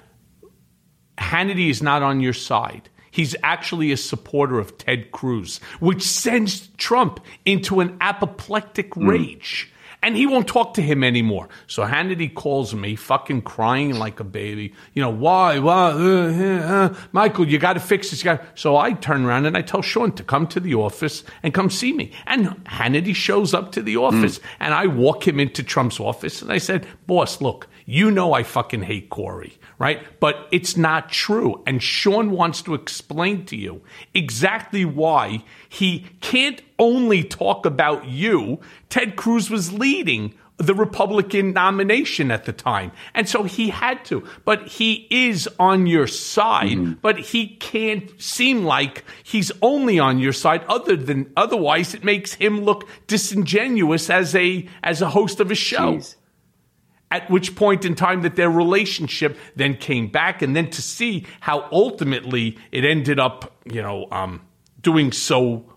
Hannity is not on your side. He's actually a supporter of Ted Cruz, which sends Trump into an apoplectic rage. Mm. And he won't talk to him anymore. So Hannity calls me, fucking crying like a baby. You know, why? Why? Uh, uh, Michael, you got to fix this guy. So I turn around and I tell Sean to come to the office and come see me. And Hannity shows up to the office. Mm. And I walk him into Trump's office. And I said, boss, look, you know I fucking hate Corey, right? But it's not true. And Sean wants to explain to you exactly why he can't only talk about you. Ted Cruz was leading the Republican nomination at the time. And so he had to. But he is on your side, mm-hmm. but he can't seem like he's only on your side. Other than otherwise, it makes him look disingenuous as a as a host of a show. Jeez. At which point in time that their relationship then came back, and then to see how ultimately it ended up, you know, um, doing so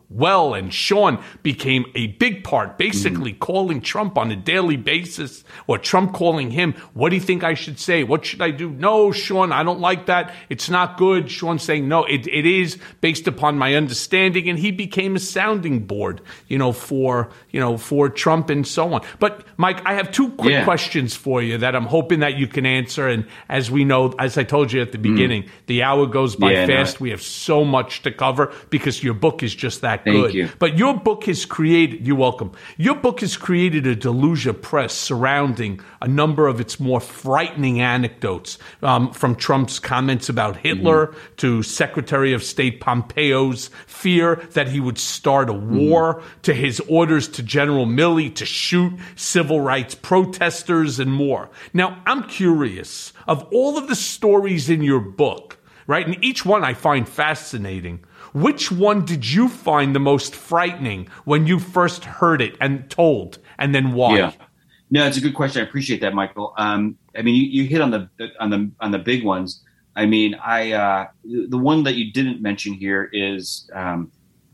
well, and Sean became a big part, basically mm-hmm. calling Trump on a daily basis, or Trump calling him, what do you think I should say? What should I do? No, Sean, I don't like that. It's not good. Sean saying, no, it, it is based upon my understanding. And he became a sounding board, you know, for, you know, for Trump and so on. But Mike, I have two quick yeah. questions for you that I'm hoping that you can answer. And as we know, as I told you at the beginning, mm. the hour goes by yeah, fast. No. We have so much to cover because your book is just that Thank good. You. But your book has created, you're welcome, your book has created a deluge of press surrounding a number of its more frightening anecdotes, um, from Trump's comments about Hitler mm-hmm. to Secretary of State Pompeo's fear that he would start a war, mm-hmm. to his orders to General Milley to shoot civil rights protesters and more. Now, I'm curious, of all of the stories in your book, right, and each one I find fascinating, which one did you find the most frightening when you first heard it and told, and then why? Yeah. No, it's a good question. I appreciate that, Michael. Um, I mean, you, you hit on the on the on the big ones. I mean, I uh, the one that you didn't mention here is um,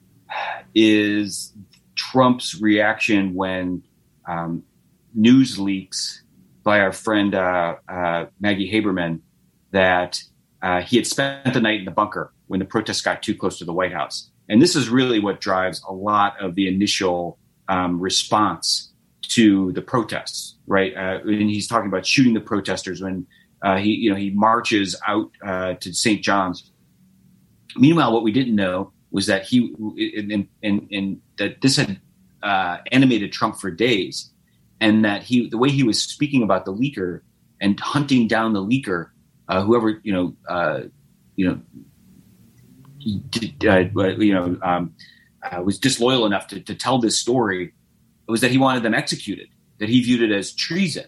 is Trump's reaction when um, news leaks by our friend uh, uh, Maggie Haberman that uh, he had spent the night in the bunker when the protests got too close to the White House. And this is really what drives a lot of the initial um, response to the protests, right? Uh, and he's talking about shooting the protesters when uh, he, you know, he marches out uh, to Saint John's. Meanwhile, what we didn't know was that he, and, and, and that this had uh, animated Trump for days, and that he, the way he was speaking about the leaker and hunting down the leaker, uh, whoever, you know, uh, you know, Uh, you know, um, uh, was disloyal enough to, to tell this story, was that he wanted them executed, that he viewed it as treason.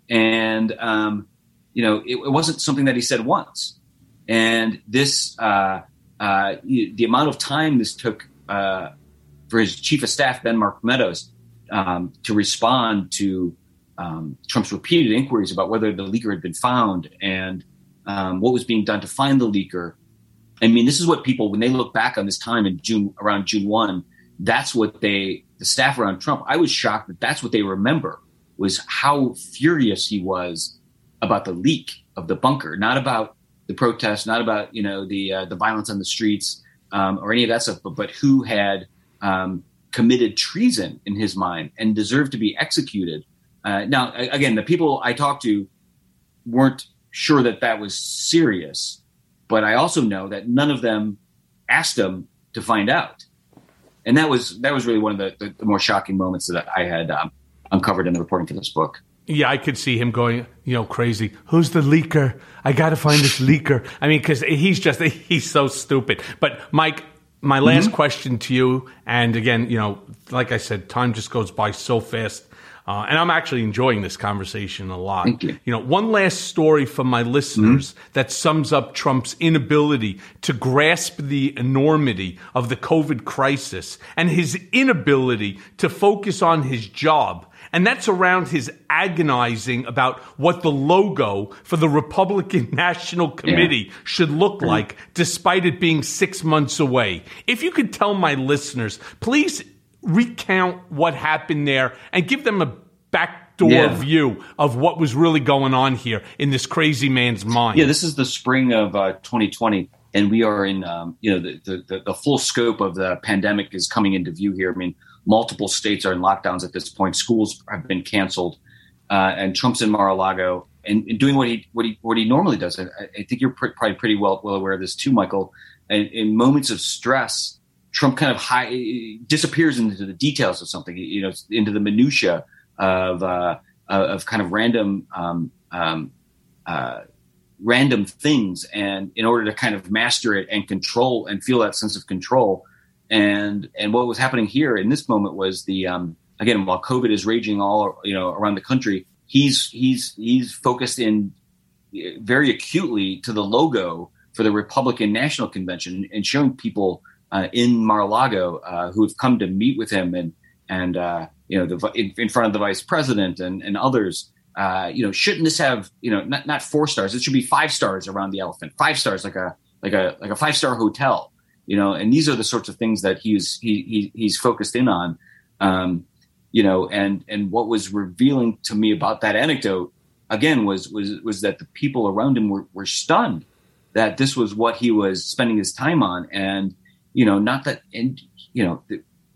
And, um, you know, it, it wasn't something that he said once. And this, uh, uh, the amount of time this took uh, for his chief of staff, Ben Mark Meadows, um, to respond to um, Trump's repeated inquiries about whether the leaker had been found and um, what was being done to find the leaker. I mean, this is what people, when they look back on this time in June, around June first, that's what they, the staff around Trump, I was shocked that that's what they remember, was how furious he was about the leak of the bunker, not about the protests, not about, you know, the uh, the violence on the streets um, or any of that stuff, but, but who had um, committed treason in his mind and deserved to be executed. Uh, now, again, the people I talked to weren't sure that that was serious. But I also know that none of them asked him to find out. And that was that was really one of the, the, the more shocking moments that I had um, uncovered in the reporting for this book. Yeah, I could see him going, you know, crazy. Who's the leaker? I got to find this leaker. I mean, because he's just, he's so stupid. But Mike, my last mm-hmm. question to you, and again, you know, like I said, time just goes by so fast. Uh, and I'm actually enjoying this conversation a lot. Thank you. You know, one last story from my listeners mm-hmm. that sums up Trump's inability to grasp the enormity of the COVID crisis and his inability to focus on his job. And that's around his agonizing about what the logo for the Republican National Committee yeah. should look mm-hmm. like, despite it being six months away. If you could tell my listeners, please recount what happened there and give them a backdoor yeah. view of what was really going on here in this crazy man's mind. Yeah, this is the spring of uh, twenty twenty, and we are in, um, you know, the, the, the full scope of the pandemic is coming into view here. I mean, multiple states are in lockdowns at this point. Schools have been canceled, uh, and Trump's in Mar-a-Lago and, and doing what he what he what he normally does. I, I think you're pr- probably pretty well well aware of this too, Michael. And in moments of stress, Trump kind of high, disappears into the details of something, you know, into the minutia of uh, of kind of random um, um, uh, random things, and in order to kind of master it and control and feel that sense of control. And and what was happening here in this moment was the um, again, while COVID is raging all you know around the country, he's he's he's focused in very acutely to the logo for the Republican National Convention and showing people Uh, in Mar-a-Lago, uh, who have come to meet with him and, and uh, you know, the, in, in front of the vice president and, and others, uh, you know, shouldn't this have, you know, not, not four stars? It should be five stars around the elephant, five stars, like a, like a, like a five-star hotel. you know, and these are the sorts of things that he's he, he he's focused in on, um, you know, and and what was revealing to me about that anecdote again was was was that the people around him were were stunned that this was what he was spending his time on, and you know, not that, and you know,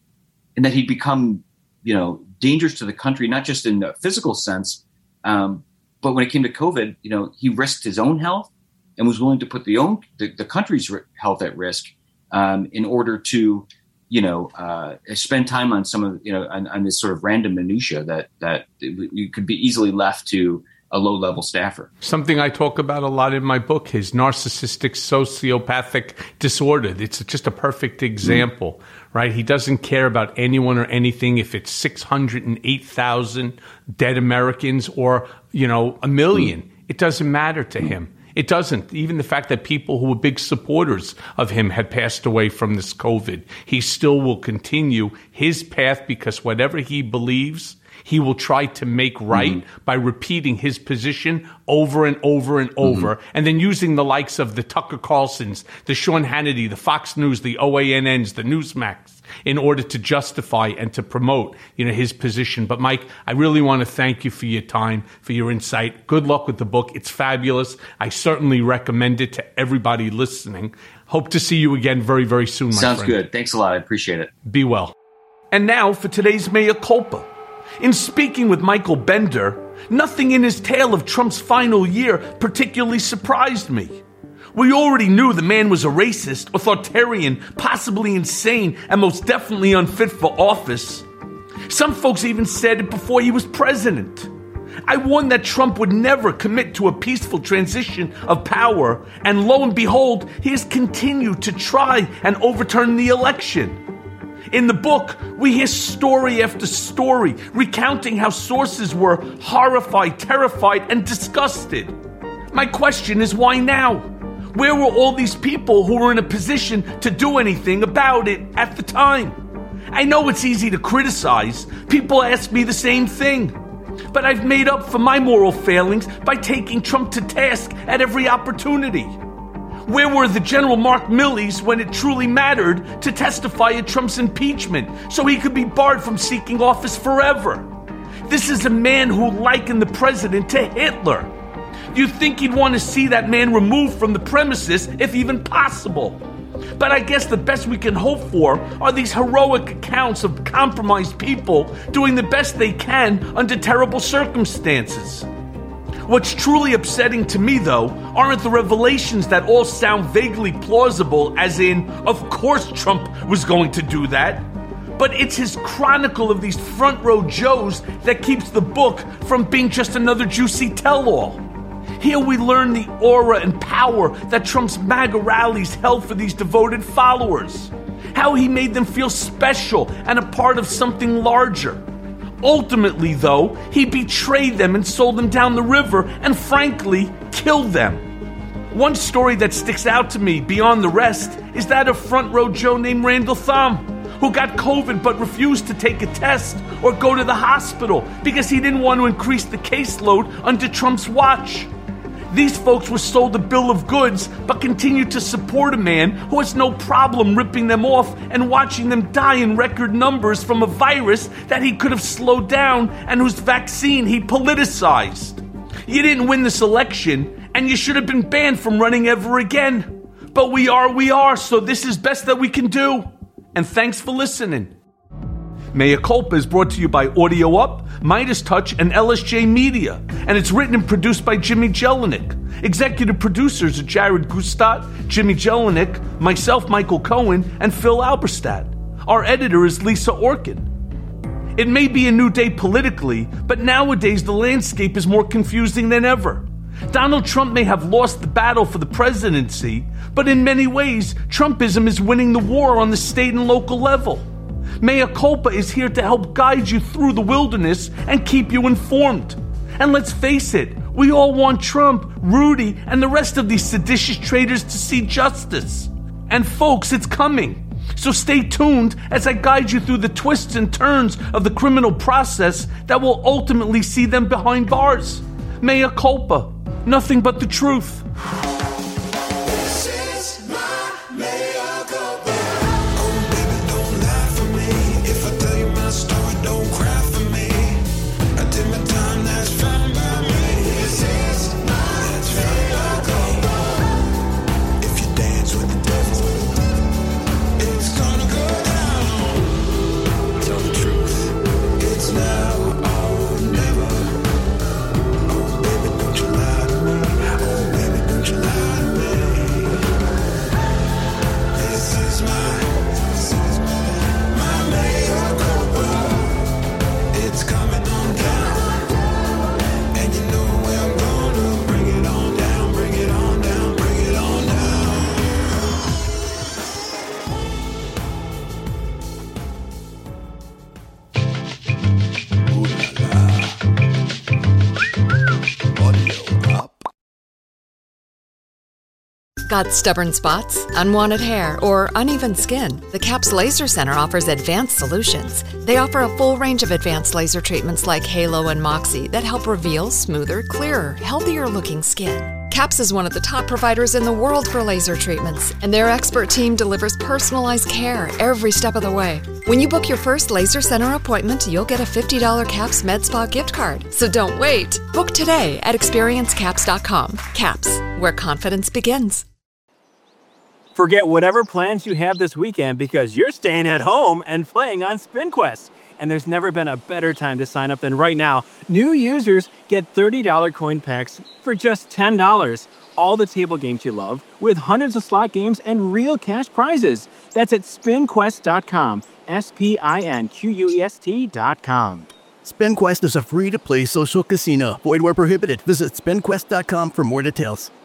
and that he'd become, you know, dangerous to the country, not just in a physical sense, um, but when it came to COVID, you know, he risked his own health and was willing to put the own the, the country's health at risk um, in order to, you know, uh, spend time on some of, you know, on, on this sort of random minutia that that you could be easily left to a low-level staffer. Something I talk about a lot in my book is narcissistic sociopathic disorder. It's just a perfect example, mm. right? He doesn't care about anyone or anything if it's six hundred eight thousand dead Americans or, you know, a million. Mm. It doesn't matter to mm. him. It doesn't. Even the fact that people who were big supporters of him had passed away from this COVID, he still will continue his path because whatever he believes, he will try to make right mm-hmm. by repeating his position over and over and over, mm-hmm. and then using the likes of the Tucker Carlsons, the Sean Hannity, the Fox News, the O A N Ns, the Newsmax, in order to justify and to promote, you know, his position. But Mike, I really want to thank you for your time, for your insight. Good luck with the book. It's fabulous. I certainly recommend it to everybody listening. Hope to see you again very, very soon, my Sounds friend. Sounds good. Thanks a lot. I appreciate it. Be well. And now for today's Mea Culpa. In speaking with Michael Bender, nothing in his tale of Trump's final year particularly surprised me. We already knew the man was a racist, authoritarian, possibly insane, and most definitely unfit for office. Some folks even said it before he was president. I warned that Trump would never commit to a peaceful transition of power, and lo and behold, he has continued to try and overturn the election. In the book, we hear story after story recounting how sources were horrified, terrified, and disgusted. My question is, why now? Where were all these people who were in a position to do anything about it at the time? I know it's easy to criticize. People ask me the same thing. But I've made up for my moral failings by taking Trump to task at every opportunity. Where were the General Mark Milley's when it truly mattered to testify at Trump's impeachment so he could be barred from seeking office forever? This is a man who likened the president to Hitler. You'd think he'd want to see that man removed from the premises if even possible. But I guess the best we can hope for are these heroic accounts of compromised people doing the best they can under terrible circumstances. What's truly upsetting to me, though, aren't the revelations that all sound vaguely plausible, as in, of course Trump was going to do that. But it's his chronicle of these front row Joes that keeps the book from being just another juicy tell-all. Here we learn the aura and power that Trump's MAGA rallies held for these devoted followers. How he made them feel special and a part of something larger. Ultimately, though, he betrayed them and sold them down the river and, frankly, killed them. One story that sticks out to me beyond the rest is that of front row Joe named Randall Thum, who got COVID but refused to take a test or go to the hospital because he didn't want to increase the caseload under Trump's watch. These folks were sold a bill of goods but continued to support a man who has no problem ripping them off and watching them die in record numbers from a virus that he could have slowed down and whose vaccine he politicized. You didn't win this election, and you should have been banned from running ever again. But we are, we are, so this is best that we can do. And thanks for listening. Mea Culpa is brought to you by Audio Up, Midas Touch, and L S J Media, and it's written and produced by Jimmy Jelinek. Executive producers are Jared Gustat, Jimmy Jelinek, myself, Michael Cohen, and Phil Alberstadt. Our editor is Lisa Orkin. It may be a new day politically, but nowadays the landscape is more confusing than ever. Donald Trump may have lost the battle for the presidency, but in many ways, Trumpism is winning the war on the state and local level. Mea Culpa is here to help guide you through the wilderness and keep you informed. And let's face it, we all want Trump, Rudy, and the rest of these seditious traitors to see justice. And folks, it's coming. So stay tuned as I guide you through the twists and turns of the criminal process that will ultimately see them behind bars. Mea Culpa. Nothing but the truth. This is my mea culpa. Got stubborn spots, unwanted hair, or uneven skin? The CAPS Laser Center offers advanced solutions. They offer a full range of advanced laser treatments like Halo and Moxie that help reveal smoother, clearer, healthier-looking skin. CAPS is one of the top providers in the world for laser treatments, and their expert team delivers personalized care every step of the way. When you book your first Laser Center appointment, you'll get a fifty dollars CAPS MedSpa gift card. So don't wait. Book today at experience caps dot com. CAPS, where confidence begins. Forget whatever plans you have this weekend because you're staying at home and playing on SpinQuest. And there's never been a better time to sign up than right now. New users get thirty dollars coin packs for just ten dollars. All the table games you love with hundreds of slot games and real cash prizes. That's at spin quest dot com. S P I N Q U E S T dot com. SpinQuest is a free-to-play social casino. Void where prohibited. Visit spin quest dot com for more details.